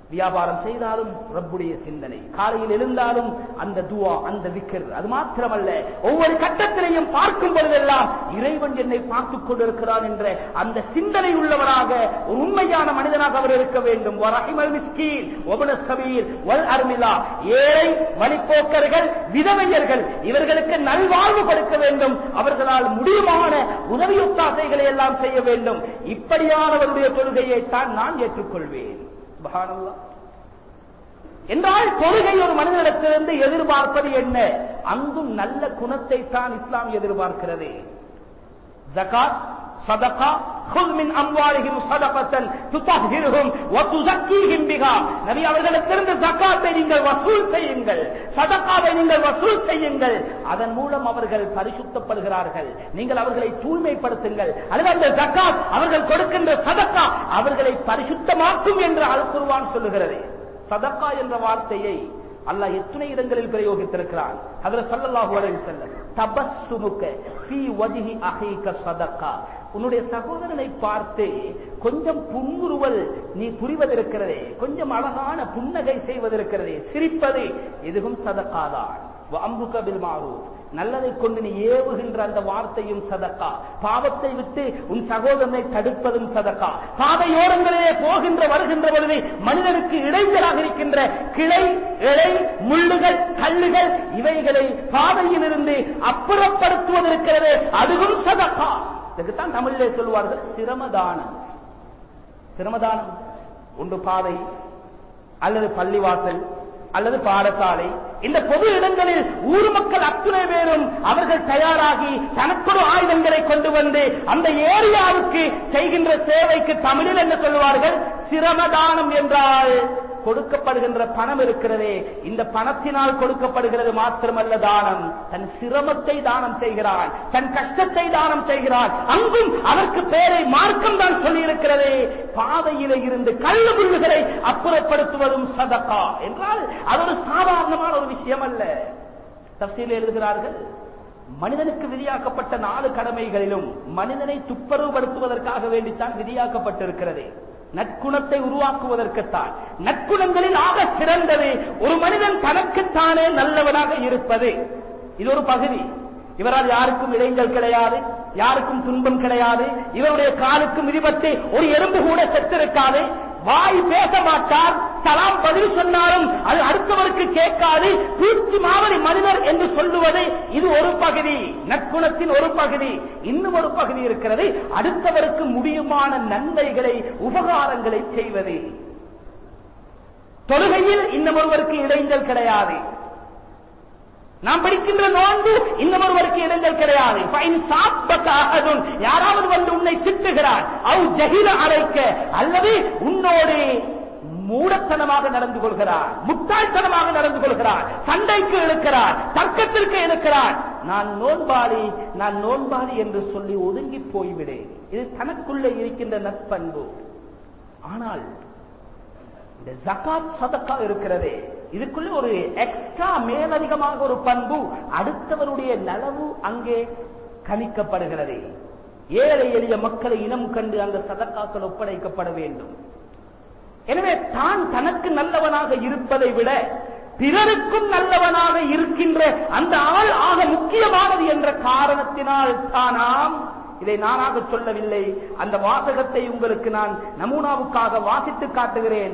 வியாபாரம் செய்தாலும் ரப்புடைய சிந்தனை, காலையில் எழுந்தாலும் அந்த துஆ, அந்த விக்ர். அது மாத்திரமல்ல, ஒவ்வொரு கட்டத்திலையும் பார்க்கும் பொழுதெல்லாம் இறைவன் என்னை பார்த்துக் கொண்டிருக்கிறான் என்ற அந்த சிந்தனை உள்ளவராக ஒரு உண்மையான மனிதனாக அவர் இருக்க வேண்டும். வரஹிமல் மிஸ்கீன் வபன ஸபீர் வல் அர்மிலா, ஏழை வழிப்போக்கர்கள், விதவையர்கள், இவர்களுக்கு நல்வாழ்வு கொடுக்க வேண்டும். அவர்களால் முடியுமான உதவி ஒத்தாசைகளை எல்லாம் செய்ய வேண்டும். இப்படியானவருடைய தொழுகையை தான் நான் ஏற்றுக்கொள்வேன். சுப்ஹானல்லாஹ். என்றால் தொழுகை ஒரு மனிதனிடத்திலிருந்து எதிர்பார்ப்பது என்ன? அங்கும் நல்ல குணத்தை தான் இஸ்லாம் எதிர்பார்க்கிறது. ஜகாத், சதகா, குல் மின் அம்வாலிஹிம் ஸதகத்தன் துதஹிருஹும் வ துஸக்கீஹிம் பிஹா. நபி அவர்களிடமிருந்து ஜகாத்தை நீங்கள் வசூல் செய்யுங்கள், சதகாவை நீங்கள் வசூல் செய்யுங்கள். அதன் மூலம் அவர்கள் பரிசுத்தப்படுகிறார்கள். நீங்கள் அவர்களை தூய்மைப்படுத்துங்கள். அல்லது அந்த ஜகாத், அவர்கள் கொடுக்கின்ற சதகா அவர்களை பரிசுத்தமாக்கும் என்று அல் குர்ஆன் சொல்லுகிறது. சதகா என்ற வார்த்தையை அல்லாஹ் எத்தனை இடங்களில் பிரயோகித்திருக்கிறான். ஹஜ்ரத் ஸல்லல்லாஹு அலைஹி வஸல்லம், தபஸ்ஸுமுக ஃபீ வஜ்ஹி அஹீக சதகா, உன்னுடைய சகோதரனை பார்த்து கொஞ்சம் புன்முறுவல் நீ புரிவதிருக்கிறதே, கொஞ்சம் அழகான புன்னகை செய்வதிருக்கிறதே, சிரிப்பது, இதுவும் சதகாதான். வஅம்ருக பில் மஅரூஃப், நல்லதை கொண்டு நீ ஏவுகின்ற அந்த வார்த்தையும் சதகா. பாவத்தை விட்டு உன் சகோதரனை தடுப்பதும் சதகா. பாதையோரங்களிலே போகின்ற வருகின்ற பொழுது மனிதனுக்கு இடைஞ்சலாக இருக்கின்ற கிளை, இலை, முள்ளுகள், கல்லுகள், இவைகளை பாதையில் இருந்து அப்புறப்படுத்துவதற்கிறது, அதுவும் சதகா. இதுக்குத்தான் தமிழிலே சொல்வார்கள் சிரமதானம். சிரமதானம் ஒன்று பாதை அல்லது பள்ளிவாசல் அல்லது பாடசாலை, இந்த பொது இடங்களில் ஊர் மக்கள் அத்துணை பேரும் அவர்கள் தயாராகி தனக்கொரு ஆயுதங்களை கொண்டு வந்து அந்த ஏரியாவுக்கு செய்கின்ற சேவைக்கு தமிழில் என்ன சொல்லுவார்கள்? சிரமதானம் என்றால் கொடுக்கப்படுகின்ற பணம் இருக்கிறதே, இந்த பணத்தினால் கொடுக்கப்படுகிறது மாத்திரமல்ல தானம், தன் சிரமத்தை தானம் செய்கிறான், தன் கஷ்டத்தை தானம் செய்கிறான். அங்கும் அதற்கு பேரை மார்க்கம் தான் சொல்லி இருக்கிறதே. பாதையிலே இருந்து கல்லு புல்லுகளை அப்புறப்படுத்துவதும் சதகா என்றால் அது ஒரு சாதாரணமான ஒரு விஷயம் அல்ல. தஃசீரில் எழுதுகிறார்கள், மனிதனுக்கு விதியாக்கப்பட்ட 4 கடமைகளிலும் மனிதனை துப்புரவுபடுத்துவதற்காக வேண்டித்தான் விதியாக்கப்பட்டிருக்கிறது. நற்குணத்தை உருவாக்குவதற்குத்தான். நற்குணங்களில் ஆக சிறந்தது ஒரு மனிதன் தனக்குத்தானே நல்லவனாக இருப்பது. இது ஒரு பகுதி. இவரால் யாருக்கும் இடைஞ்சல் கிடையாது, யாருக்கும் துன்பம் கிடையாது, இவருடைய காலுக்கும் மிதிபட்டு ஒரு எறும்பு கூட செத்திருக்காது, வாய் பேச மாட்டார், சலாம் பதில் சொன்னாலும் அது அடுத்தவருக்கு கேட்காது, பூச்சி மாவரி மனிதர் என்று சொல்லுவது இது ஒரு பகுதி, நற்குணத்தின் ஒரு பகுதி. இன்னும் ஒரு பகுதி இருக்கிறது, அடுத்தவருக்கு முடியுமான நன்மைகளை, உபகாரங்களை செய்வது. தொழுகையில் இன்னும் ஒருவருக்கு இடைஞ்சல் கிடையாது. நாம் படிக்கின்ற நோன்பு இன்னும் ஒருவருக்கு இடைஞ்சல் கிடையாது. யாராவது வந்து உன்னை திட்டுகிறார், அவ் ஜஹில அழைக்க, அல்லது உன்னோடு மூடத்தனமாக நடந்து கொள்கிறார், முட்டாள்தனமாக நடந்து கொள்கிறார், சண்டைக்கு இழுக்கிறார், தர்க்கத்திற்கு இழுக்கிறார், நான் நோன்பாளி, நான் நோன்பாளி என்று சொல்லி ஒதுங்கி போய்விடு. இது தனக்குள்ளே இருக்கின்ற நற்பண்பு. ஆனால் இந்த ஜகாத் சதகா இருக்கிறதே, இதுக்குள்ளே ஒரு எக்ஸ்ட்ரா மேலதிகமாக ஒரு பண்பு, அடுத்தவருடைய நலவு அங்கே கணிக்கப்படுகிறது. ஏழை எளிய மக்களை இனம் கண்டு அந்த சதகாக்கள் ஒப்படைக்கப்பட வேண்டும். எனவே தான் தனக்கு நல்லவனாக இருப்பதை விட பிறருக்கும் நல்லவனாக இருக்கின்ற அந்த ஆள் ஆக முக்கியமானது என்ற காரணத்தினால் தானாம். இதை நானாக சொல்லவில்லை, அந்த வாசகத்தை உங்களுக்கு நான் நமூனாவுக்காக வாசித்து காட்டுகிறேன்.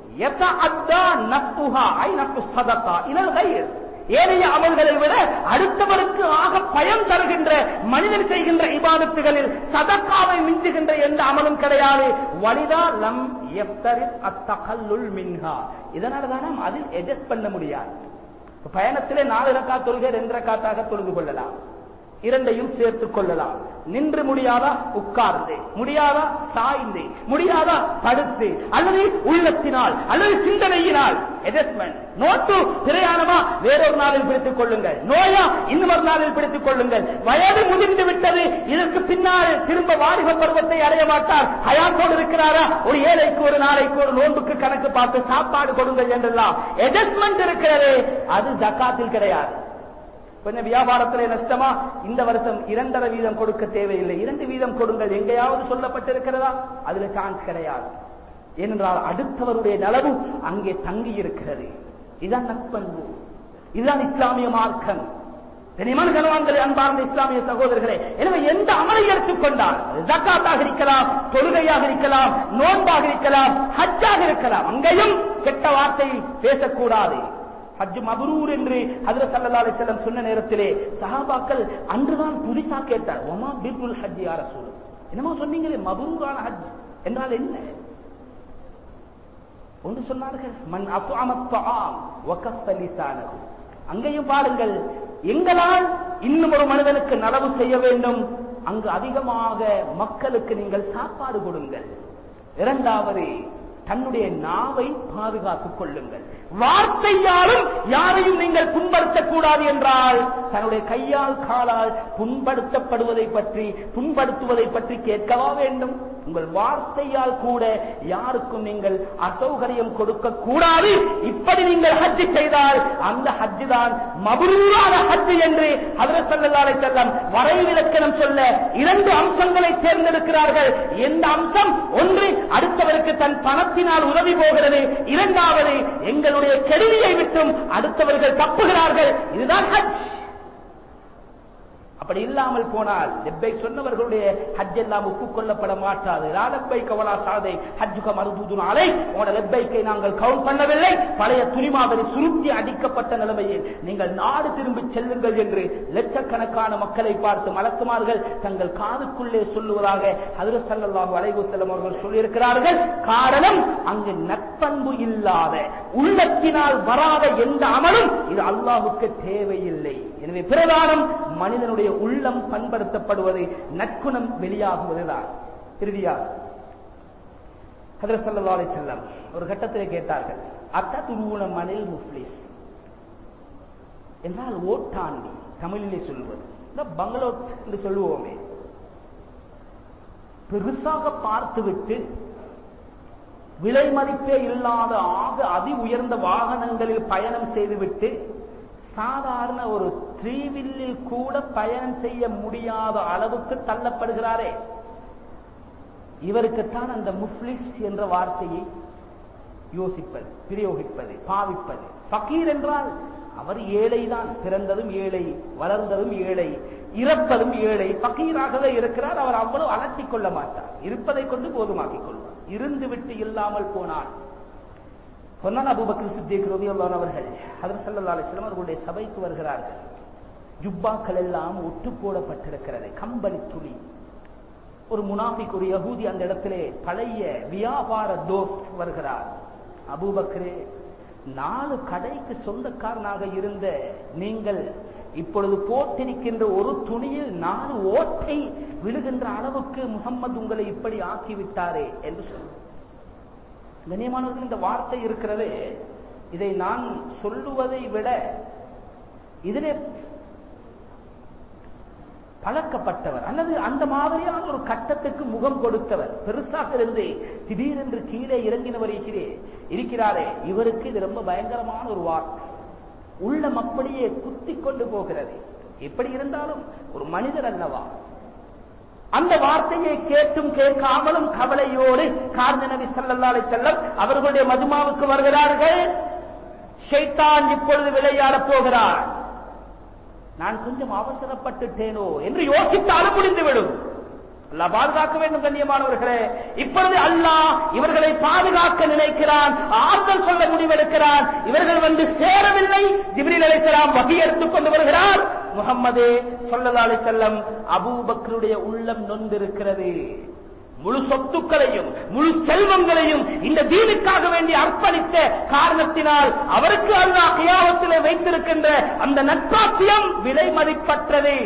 ஏனைய அமல்களை விட அடுத்தவருக்கு ஆக பயன் தருகின்ற மனிதன் செய்கின்ற இபாதத்துகளில் சதக்காவை மிஞ்சுகின்ற எந்த அமலும் கிடையாது. வலிதா லம் யஃப்தரித் அத்தகல்லுல் மின்ஹா, இதனால்தான் நாம் அதில் எட்ஜஸ்ட் பண்ண முடியாது. பயணத்திலே 4 ரக்காத் தொழுகை 2 ரக்காத்தாக தொழுது கொள்ளலாம், 2ஐயும் சேர்த்துக் கொள்ளலாம். நின்று முடியாதா உட்கார்ந்து, முடியாதா சாய்ந்து, முடியாதா படுத்து, அல்லது உள்ளத்தினால் அல்லது சிந்தனையினால் அட்ஜஸ்ட்மென்ட். நோட்டு பிரயாணமா வேறொரு நாளில் பிடித்துக் கொள்ளுங்கள், நோயா இன்னொரு நாளில் பிடித்துக் கொள்ளுங்கள். வயது முதிர்ந்து விட்டது, இதற்கு பின்னால் திரும்ப வாலிப பருவத்தை அடைய மாட்டார், ஹயாத்தோடு இருக்கிறாரா, ஒரு ஏழைக்கு ஒரு நாளைக்கு ஒரு நோன்புக்கு கணக்கு பார்த்து சாப்பாடு கொடுங்கள் என்றெல்லாம் அட்ஜஸ்ட்மென்ட் இருக்கிறது. அது ஜகாத்தில் கிடையாது. கொஞ்சம் வியாபாரத்திலே நஷ்டமா, இந்த வருஷம் 2.5% கொடுக்க தேவையில்லை, 2% கொடுங்கள் எங்கேயாவது சொல்லப்பட்டிருக்கிறதா? அதுல சான்ஸ் கிடையாது. ஏனென்றால் அடுத்தவருடைய நலவு அங்கே தங்கி இருக்கிறது. இதுதான் நட்பண்பு, இதுதான் இஸ்லாமிய மார்க்கம். கனவான்களே, அன்பார்ந்த இஸ்லாமிய சகோதரர்களே, எனவே எந்த அமலை எடுத்துக்கொண்டால் ஜக்காத்தாக இருக்கலாம், தொழுகையாக இருக்கலாம், நோன்பாக இருக்கலாம், ஹஜ்ஜாக இருக்கலாம், அங்கேயும் கெட்ட வார்த்தை பேசக்கூடாது. ஹஜ் மப்ரூர் என்று ஹஜ்ரத் ஸல்லல்லாஹு அலைஹி வஸல்லம் சொன்ன நேரத்திலே சஹாபாக்கள் அன்றுதான் புரிசா கேட்டார், வமா பிர்ருல் ஹஜ் யா ரசூல், என்னமா சொன்னீங்களே மப்ரூரான ஹஜ் என்றால் என்ன? ஒன்று சொன்னார்கள், மன் அத்அமத் தஆம் வ கஃப லிசானஹு. அங்கேயும் பாருங்கள், எங்களால் இன்னும் ஒரு மனிதனுக்கு நலவு செய்ய வேண்டும், அங்கு அதிகமாக மக்களுக்கு நீங்கள் சாப்பாடு கொடுங்கள். இரண்டாவது, தன்னுடைய நாவை பாதுகாத்துக் கொள்ளுங்கள். வார்த்தையாலும் யாரையும் நீங்கள் புண்படுத்தக்கூடாது என்றால் தன்னுடைய கையால் காலால் புண்படுத்துவதை பற்றி கேட்கவா வேண்டும்? உங்கள் வார்த்தையால் கூட யாருக்கும் நீங்கள் அசௌகரியம் கொடுக்க கூடாது. இப்படி நீங்கள் ஹஜ் செய்தால் அந்த ஹஜ் தான் மப்ரூரான ஹஜ் என்று ஹஜ்ரத் ஸல்லல்லாஹு அலைஹி வஸல்லம் வரைவிலக்கணம் சொல்ல 2 அம்சங்களை தேர்ந்தெடுக்கிறார்கள். எந்த அம்சம்? ஒன்று, அடுத்தவருக்கு தன் பணத்தினால் உதவி போகிறது. இரண்டாவது, எங்களுடைய கெடுதியை விட்டும் அடுத்தவர்கள் தப்புகிறார்கள். இதுதான் ஹஜ். அப்படி இல்லாமல் போனால் லெப்பைக் சொன்னவர்களுடைய ஹஜ் எல்லாம் ஒப்புக்கொள்ளப்பட மாட்டாது. லெப்பைக் வலா சாதை ஹஜ்ஜுக மர்தூதுன் அலை, உங்களோட லெப்பைக்கை நாங்கள் கவுண்ட் பண்ணவில்லை, பழைய துணிமாவரி சுருட்டி அடிக்கப்பட்ட நிலைமையில் நீங்கள் நாடு திரும்பி செல்லுங்கள் என்று லட்சக்கணக்கான மக்களை பார்த்து மலக்குமார்கள் தங்கள் காதுக்குள்ளே சொல்லுவதாக ஹஜ்ரத் ஸல்லல்லாஹு அலைஹி வஸல்லம் அவர்கள் சொல்லியிருக்கிறார்கள். காரணம், அங்கு நட்பண்பு இல்லாத, உள்ளத்தினால் வராத எந்த அமலும் இது அல்லாஹ்வுக்கு தேவையில்லை. எனவே பிரதானம் மனிதனுடைய உள்ளம் பண்படுத்தப்படுவது, நற்குணம் வெளியாகுவதுதான். இறுதியாக ஹஜ்ரத் ஸல்லல்லாஹு அலைஹி வஸல்லம் ஒரு கட்டத்திலே கேட்டார்கள், அத்ததுரூன மனில் முஃப்லிஸ் என்றால் ஓட்டாண்டி, தமிழிலே சொல்வது இந்த பங்களோட் என்று சொல்லுவோமே, பெருசாக பார்த்துவிட்டு விலை மதிப்பே இல்லாத ஆக அதி உயர்ந்த வாகனங்களில் பயணம் செய்துவிட்டு சாதாரண ஒரு 3 வீலில் கூட பயணம் செய்ய முடியாத அளவுக்கு தள்ளப்படுகிறாரே, இவருக்குத்தான் அந்த முஃப்லிஸ் என்ற வார்த்தையை யோசிப்பது, பிரயோகிப்பது, பாவிப்பது. ஃபகீர் என்றால் அவர் ஏழைதான், பிறந்ததும் ஏழை, வளர்ந்ததும் ஏழை, இறப்பதும் ஏழை, ஃபகீராகவே இருக்கிறார். அவர் அவ்வளவு அலட்டிக் கொள்ள மாட்டார், இருப்பதை கொண்டு போதுமாக்கிக் கொள்வார். இருந்து விட்டு இல்லாமல் போனார். சொன்னான் அபூபக்கர் சித்திக் ரலியல்லாஹு அன்ஹு அவர்கள் ஹஜ்ரத் ஸல்லல்லாஹு அலைஹி வஸல்லம் அவர்களுடைய சபைக்கு வருகிறார்கள். ஜுப்பாக்கள் எல்லாம் ஒட்டு போடப்பட்டிருக்கிறது, கம்பளி துணி. ஒரு முனாஃபிக், ஒரு யகூதி அந்த இடத்திலே பழைய வியாபார தோஸ்த் வருகிறார். அபூபக்கரே, 4 கடைக்கு சொந்தக்காரனாக இருந்த நீங்கள் இப்பொழுது போட்டிருக்கின்ற ஒரு துணியில் 4 ஓட்டை விழுகின்ற அளவுக்கு முஹம்மது உங்களை இப்படி ஆக்கிவிட்டாரே என்று சொன்னார். கண்ணியமானவர்கள், இந்த வார்த்தை இருக்கிறது, இதை நான் சொல்லுவதை விட இதிலே பழக்கப்பட்டவர் அல்லது அந்த மாதிரியான ஒரு கட்டத்துக்கு முகம் கொடுத்தவர், பெருசாக இருந்து திடீரென்று கீழே இறங்கினவர் இருக்கிறாரே, இவருக்கு இது ரொம்ப பயங்கரமான ஒரு வார்த்தை. உள்ளம் அப்படியே குத்தி கொண்டு போகிறது. எப்படி இருந்தாலும் ஒரு மனிதர் அல்லவா. அந்த வார்த்தையை கேட்டும் கேட்காமலும் கவலையோடு காரண நபி ஸல்லல்லாஹு அலைஹி வஸல்லம் அவர்களுடைய மஜ்மாவுக்கு வருகிறார்கள். ஷைத்தான் இப்பொழுது விளையாடப் போகிறார். நான் கொஞ்சம் அவசரப்பட்டுட்டேனோ என்று யோசித்தாலும் முடிந்துவிடும். அல்லாஹ் பாதுகாக்க வேண்டும். கண்ணியமானவர்களே, இப்பொழுது அல்லாஹ் இவர்களை பாதுகாக்க நினைக்கிறான், ஆறுதல் சொல்ல முடிவெடுக்கிறான். இவர்கள் வந்து சேரவில்லை. ஜிப்ரீல் அலைஹிஸ்ஸலாம் வஹி எடுத்துக் கொண்டு வருகிறார். முஹம்மதே ஸல்லல்லாஹு அலைஹி வஸல்லம், அபூபக்கருடைய உள்ளம் நொந்திருக்கிறது. முழு சொத்துக்களையும் முழு செல்வங்களையும் இந்த தீனுக்காக வேண்டி அர்ப்பணித்த காரணத்தினால் அவருக்கு அல்லாஹ் கியாமத்திலே வைத்திருக்கின்ற அந்த நற்பாக்கியம் விலை மதிப்பற்றது.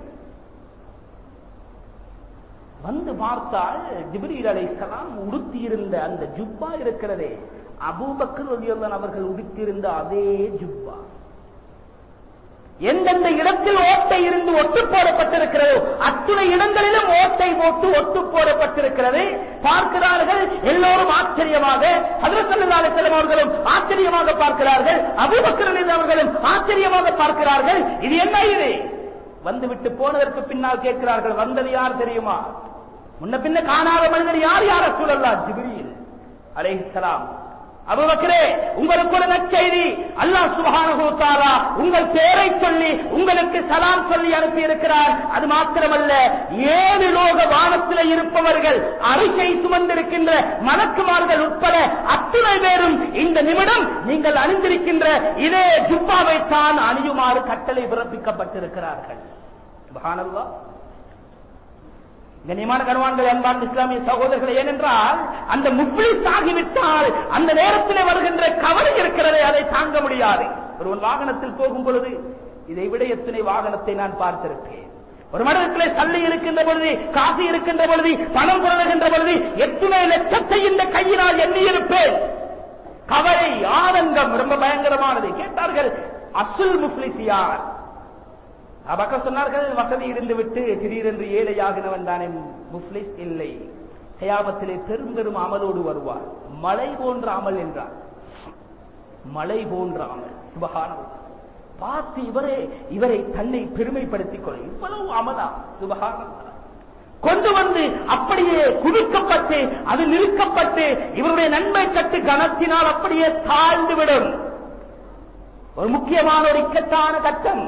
வந்து பார்த்தால் ஜிப்ரீல் அலைஹிஸ்ஸலாம் உடுத்தியிருந்த அந்த ஜுப்பா இருக்கிறதே, அபூபக்கர் ரலியல்லாஹு அன்ஹு அவர்கள் உடுத்தியிருந்த அதே ஜுப்பா. எந்தெந்த இடத்தில் ஓட்டை இருந்து ஒட்டு போடப்பட்டிருக்கிறதோ அத்துணை இடங்களிலும் ஓட்டை போட்டு ஒட்டு போடப்பட்டிருக்கிறது. பார்க்கிறார்கள் எல்லோரும் ஆச்சரியமாக. ஹஜ்ரத் ஸல்லல்லாஹு அலைஹி வஸல்லம் அவர்களும் ஆச்சரியமாக பார்க்கிறார்கள், அபூபக்கர் ரலியல்லாஹு அவர்களும் ஆச்சரியமாக பார்க்கிறார்கள். இது என்ன இது? வந்துவிட்டு போனதற்கு பின்னால் கேட்கிறார்கள், வந்தது யார் தெரியுமா? முன்ன பின்ன காணாத மனிதர் யார்? யார் ரசூலல்லாஹ்? ஜிப்ரீல். அலைஹிஸ்ஸலாம், அபூபக்கரே உங்களுக்கு ஒரு நற்செய்தி, அல்லாஹ் சுப்ஹானஹு வ தஆலா உங்கள் பேரை சொல்லி உங்களுக்கு சலாம் சொல்லி அனுப்பி இருக்கிறார். அது மாத்திரமல்ல, 7 லோக வானத்தில் இருப்பவர்கள், அரிசை சுமந்திருக்கின்ற மலக்குமார்கள் உட்பட அத்தனை பேரும் இந்த நிமிடம் நீங்கள் அணிந்திருக்கின்ற இதே ஜுப்பாவை தான் அணியுமாறு கட்டளை பிறப்பிக்கப்பட்டிருக்கிறார்கள். சுப்ஹானல்லாஹ். கண்ணியமான கணவான்கள், அன்பார்ந்த இஸ்லாமிய சகோதரர்கள், ஏனென்றால் அந்த முஃப்லிஸ் ஆகிவிட்டால் அந்த நேரத்தில் வருகின்ற கவலை இருக்கிறதே, அதை தாங்க முடியாது. ஒருவன் வாகனத்தில் போகும் பொழுது, இதை விட எத்தனை வாகனத்தை நான் பார்த்திருக்கேன். ஒரு மனிதத்திலே சல்லி இருக்கின்ற பொழுது, காசு இருக்கின்ற பொழுது, பணம் புரளுகின்ற பொழுது எத்தனை லட்சத்தை இந்த கையினால் எண்ணியிருப்பேன். கவலை, ஆதங்கம் ரொம்ப பயங்கரமானது. கேட்டார்கள், அசுல் முஃப்லிஸ் யார்? அபூபக்கர் சொன்னார்கள், வசதி இருந்து விட்டு திடீரென்று ஏழையாகினவன் தானே முஃப்லிஸ். இல்லை, கியாமத்திலே பெரும் பெரும் அமலோடு வருவார். மலை போன்ற அமல் என்றார். மலை போன்ற அமல். சுப்ஹானல்லாஹ். பார்த்து இவரை தன்னை பெருமைப்படுத்திக் கொள்ள இவ்வளவு அமலா? சுப்ஹானல்லாஹ். கொண்டு வந்து அப்படியே குவிக்கப்பட்டு அது நிறுக்கப்பட்டு இவருடைய நன்மை கட்டு கணத்தினால் அப்படியே தாழ்ந்துவிடும். ஒரு முக்கியமான ஒரு இக்கட்டான கட்டம்.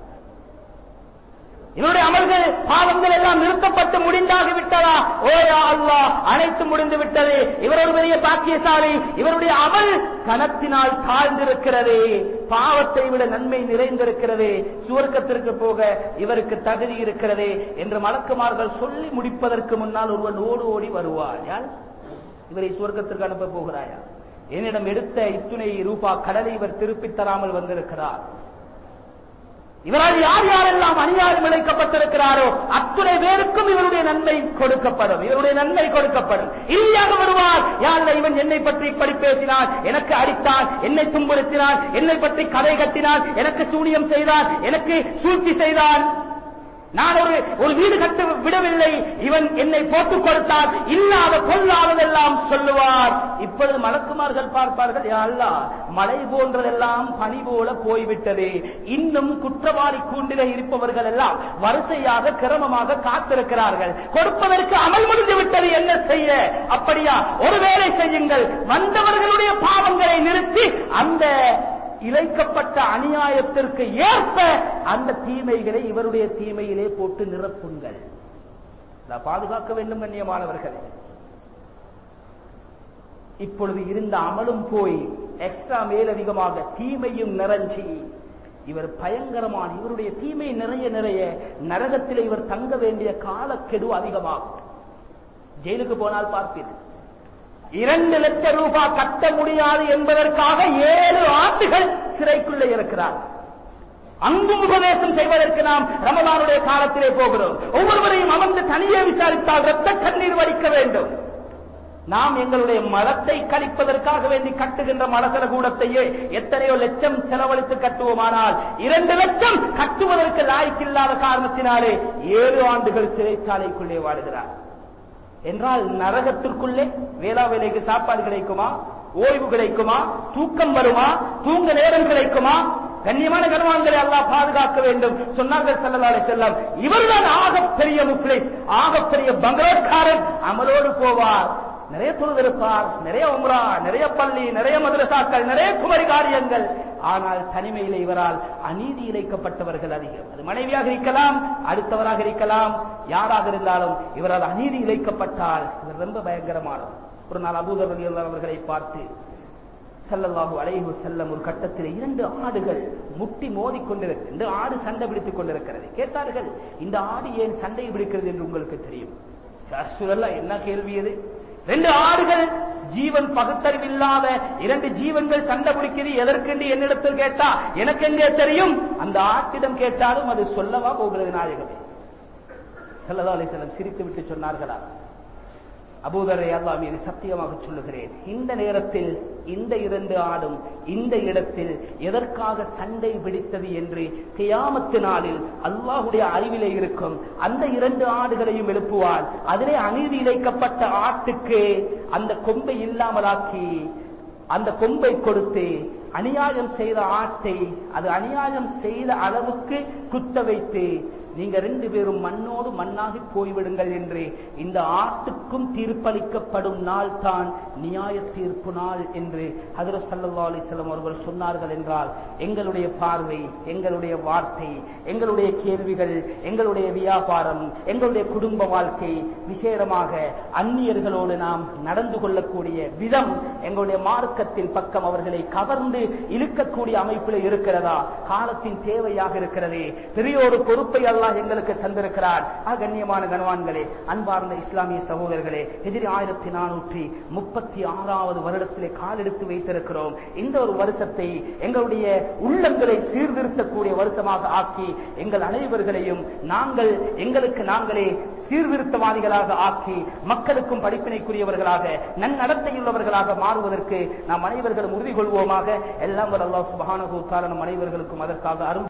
இவருடைய அமல்கள், பாவங்கள் எல்லாம் நிறுத்தப்பட்டு முடிந்தாகிவிட்டதா? ஓயா அல்லாஹ், அனைத்து முடிந்து விட்டது. இவர் ஒரு பெரிய பாக்கியசாலி. இவருடைய அமல் கணத்தினால் தாழ்ந்திருக்கிறது. பாவத்தை விட நன்மை நிறைந்திருக்கிறது. சுவர்க்கத்திற்கு போக இவருக்கு தகுதி இருக்கிறது என்று மலக்குமார்கள் சொல்லி முடிப்பதற்கு முன்னால் ஒருவன் ஓடி வருவார். யார்? இவரை சுவர்க்கத்திற்கு அனுப்ப போகிறாயா? என்னிடம் எடுத்த இத்துணை ரூபாய் கடனை இவர் திருப்பித் தராமல் வந்திருக்கிறார். இவரால் யார் யாரெல்லாம் அநியாயம் இழைக்கப்பட்டிருக்கிறாரோ அத்துணை பேருக்கும் இவருடைய நன்மை கொடுக்கப்படும். இவருடைய நன்மை கொடுக்கப்படும். இறுதியாக வருவார். யார் இவன் என்னை பற்றி இப்படி பேசினான், எனக்கு அடித்தான், என்னை துன்புறுத்தினான், என்னை பற்றி கதை கட்டினான், எனக்கு சூனியம் செய்தான், எனக்கு சூழ்ச்சி செய்தான், நான் ஒரு வீடு கட்ட விடவில்லை, இவன் என்னை போட்டுக் கொடுத்தான், இல்லாத கொல்லாததெல்லாம் சொல்லுவார். இப்பொழுது மலக்குமார்கள் பார்ப்பார்கள், யா அல்லாஹ், மழை போன்றதெல்லாம் பனி போல போய்விட்டது. இன்னும் குற்றவாளி கூண்டிலே இருப்பவர்கள் எல்லாம் வரிசையாக கிரமமாக காத்திருக்கிறார்கள். கொடுப்பதற்கு அமல் முடிந்து விட்டது, என்ன செய்ய? அப்படியா, ஒரு வேலை செய்யுங்கள், வந்தவர்களுடைய பாவங்களை நிறுத்தி அந்த இழைக்கப்பட்ட அநியாயத்திற்கு ஏற்ப அந்த தீமைகளை இவருடைய தீமையிலே போட்டு நிரப்புங்கள். பாதுகாக்க வேண்டும் கண்ணியமானவர்களே. இப்பொழுது இருந்த அமலும் போய் எக்ஸ்ட்ரா மேலதிகமாக தீமையும் நிறைஞ்சி இவர் பயங்கரமான, இவருடைய தீமை நிறைய நிறைய நரகத்தில் இவர் தங்க வேண்டிய காலக்கெடு அதிகமாகும். ஜெயிலுக்கு போனால் பார்ப்பீர்கள், 2 லட்சம் ரூபாய் கட்ட முடியாது என்பதற்காக 7 ஆண்டுகள் சிறைக்குள்ளே இருக்கிறார். அங்கும் உபதேசம் செய்வதற்கு நாம் ரமலானுடைய காலத்திலே போகிறோம். ஒவ்வொருவரையும் அமர்ந்து தனியே விசாரித்தால் இரத்த கண்ணீர் வடிக்க வேண்டும். நாம் எங்களுடைய மலத்தை கழிப்பதற்காக வேண்டி கட்டுகின்ற மலசல கூடத்தையே எத்தனையோ லட்சம் செலவழித்து கட்டுவோமானால் 2 லட்சம் கட்டுவதற்கு லாய்க்கில்லாத காரணத்தினாலே 7 ஆண்டுகள் சிறைச்சாலைக்குள்ளே வாடுகிறார். என்றால் நரகத்திற்குள்ளே வேளா வேலைக்கு சாப்பாடு கிடைக்குமா? ஓய்வு கிடைக்குமா? தூக்கம் வருமா? தூங்க நேரம் கிடைக்குமா? கண்ணியமான கர்மான்களை அல்லாஹ் பாதுகாக்க வேண்டும். சொன்னார்கள் ஸல்லல்லாஹு அலைஹி வஸல்லம், இவர்தான் ஆகப்பெரிய முஃப்லிஸ், ஆகப்பெரிய பங்களோட்காரன். அமலோடு போவார், நிறைய தொழுதிருப்பார், நிறைய உம்ரா, நிறைய பள்ளி, நிறைய மதரசாக்கள், நிறைய குமரி காரியங்கள். ஆனால் தனிமையிலே இவரால் அநீதி இழைக்கப்பட்டவர்கள் அதிகம். அது மனைவியாக இருக்கலாம், அடுத்தவராக இருக்கலாம், யாராக இருந்தாலும் இவரால் அநீதி இழைக்கப்பட்டால் இவர் ரொம்ப பயங்கரமானவர். ஒரு நாள் அபூதர் ரலியல்லாஹு அவர்களை பார்த்து ஸல்லல்லாஹு அலைஹி வஸல்லம் ஒரு கட்டத்தில் 2 ஆடுகள் முட்டி மோதிக் கொண்டிருக்கிறது, 2 ஆடு சண்டை பிடித்துக் கொண்டிருக்கிறது. கேட்டார்கள், இந்த ஆடு ஏன் சண்டை பிடிக்கிறது என்று உங்களுக்கு தெரியும்? ரசூலுல்லாஹ், என்ன கேள்வி இது? 2 ஆடுகள், ஜீவன் பகுத்தறிவில்லாத 2 ஜீவன்கள் சண்டை பிடிக்கிறது எதற்கென்று என்னிடத்தில் கேட்டா எனக்கு எங்கே தெரியும்? அந்த ஆட்டிடம் கேட்டாலும் அது சொல்லவா போகிறது நாயகமே? ஸல்லல்லாஹு அலைஹி வஸல்லம் சிரித்து விட்டு சொன்னார்களா, அபூதரை அல்லாஹ் மீது சத்தியமாக சொல்லுகிறேன், இந்த நேரத்தில் இந்த 2 ஆடும் இந்த இடத்தில் எதற்காக சண்டை பிடித்தது என்று கியாமத்து நாளில் அல்லாஹ்வுடைய அறிவிலே இருக்கும். அந்த 2 ஆடுகளையும் எழுப்புவார். அதிலே அநீதி இழைக்கப்பட்ட ஆட்டுக்கு அந்த கொம்பை இல்லாமலாக்கி அந்த கொம்பை கொடுத்து அநியாயம் செய்த ஆட்டை அது அநியாயம் செய்த அளவுக்கு குத்த வைத்து நீங்க 2 பேரும் மண்ணோடு மண்ணாகி போய்விடுங்கள் என்று இந்த ஆட்டுக்கும் தீர்ப்பளிக்கப்படும் நாள் தான் நியாய தீர்ப்பு நாள் என்று ஹஜ்ரத் ஸல்லல்லாஹு அலைஹி வஸல்லம் அவர்கள் சொன்னார்கள் என்றால், எங்களுடைய பார்வை, எங்களுடைய வார்த்தை, எங்களுடைய கேள்விகள், எங்களுடைய வியாபாரம், எங்களுடைய குடும்ப வாழ்க்கை, விசேடமாக அந்நியர்களோடு நாம் நடந்து கொள்ளக்கூடிய விதம் எங்களுடைய மார்க்கத்தின் பக்கம் அவர்களை கவர்ந்து இழுக்கக்கூடிய அமைப்பில் இருக்கிறதா? காலத்தின் தேவையாக இருக்கிறதே. பெரிய ஒரு பொறுப்பை அல்லாஹ் எங்களுக்கு தந்திருக்கிறார். கண்ணியமான கனவான்களே, அன்பார்ந்த இஸ்லாமிய சகோதரர்களே, ஹிஜ்ரி 1436வது வருடத்திலே காலெடுத்து வைத்திருக்கிறோம். இந்த ஒரு வருஷத்தை எங்களுடைய உள்ளங்களை சீர்திருத்தக்கூடிய வருஷமாக ஆக்கி எங்கள் அனைவர்களையும் எங்களுக்கு நாங்களே சீர்திருத்தவாதிகளாக ஆக்கி மக்களுக்கும் படிப்பினைக்குரியவர்களாக நன்னடத்தையுள்ளவர்களாக மாறுவதற்கு நாம் அனைவர்களும் உறுதி கொள்வோமாக. எல்லாம் வல்ல அல்லாஹ் சுப்ஹானஹு வ தஆலா நம் அனைவர்களுக்கும் அதற்காக அருள்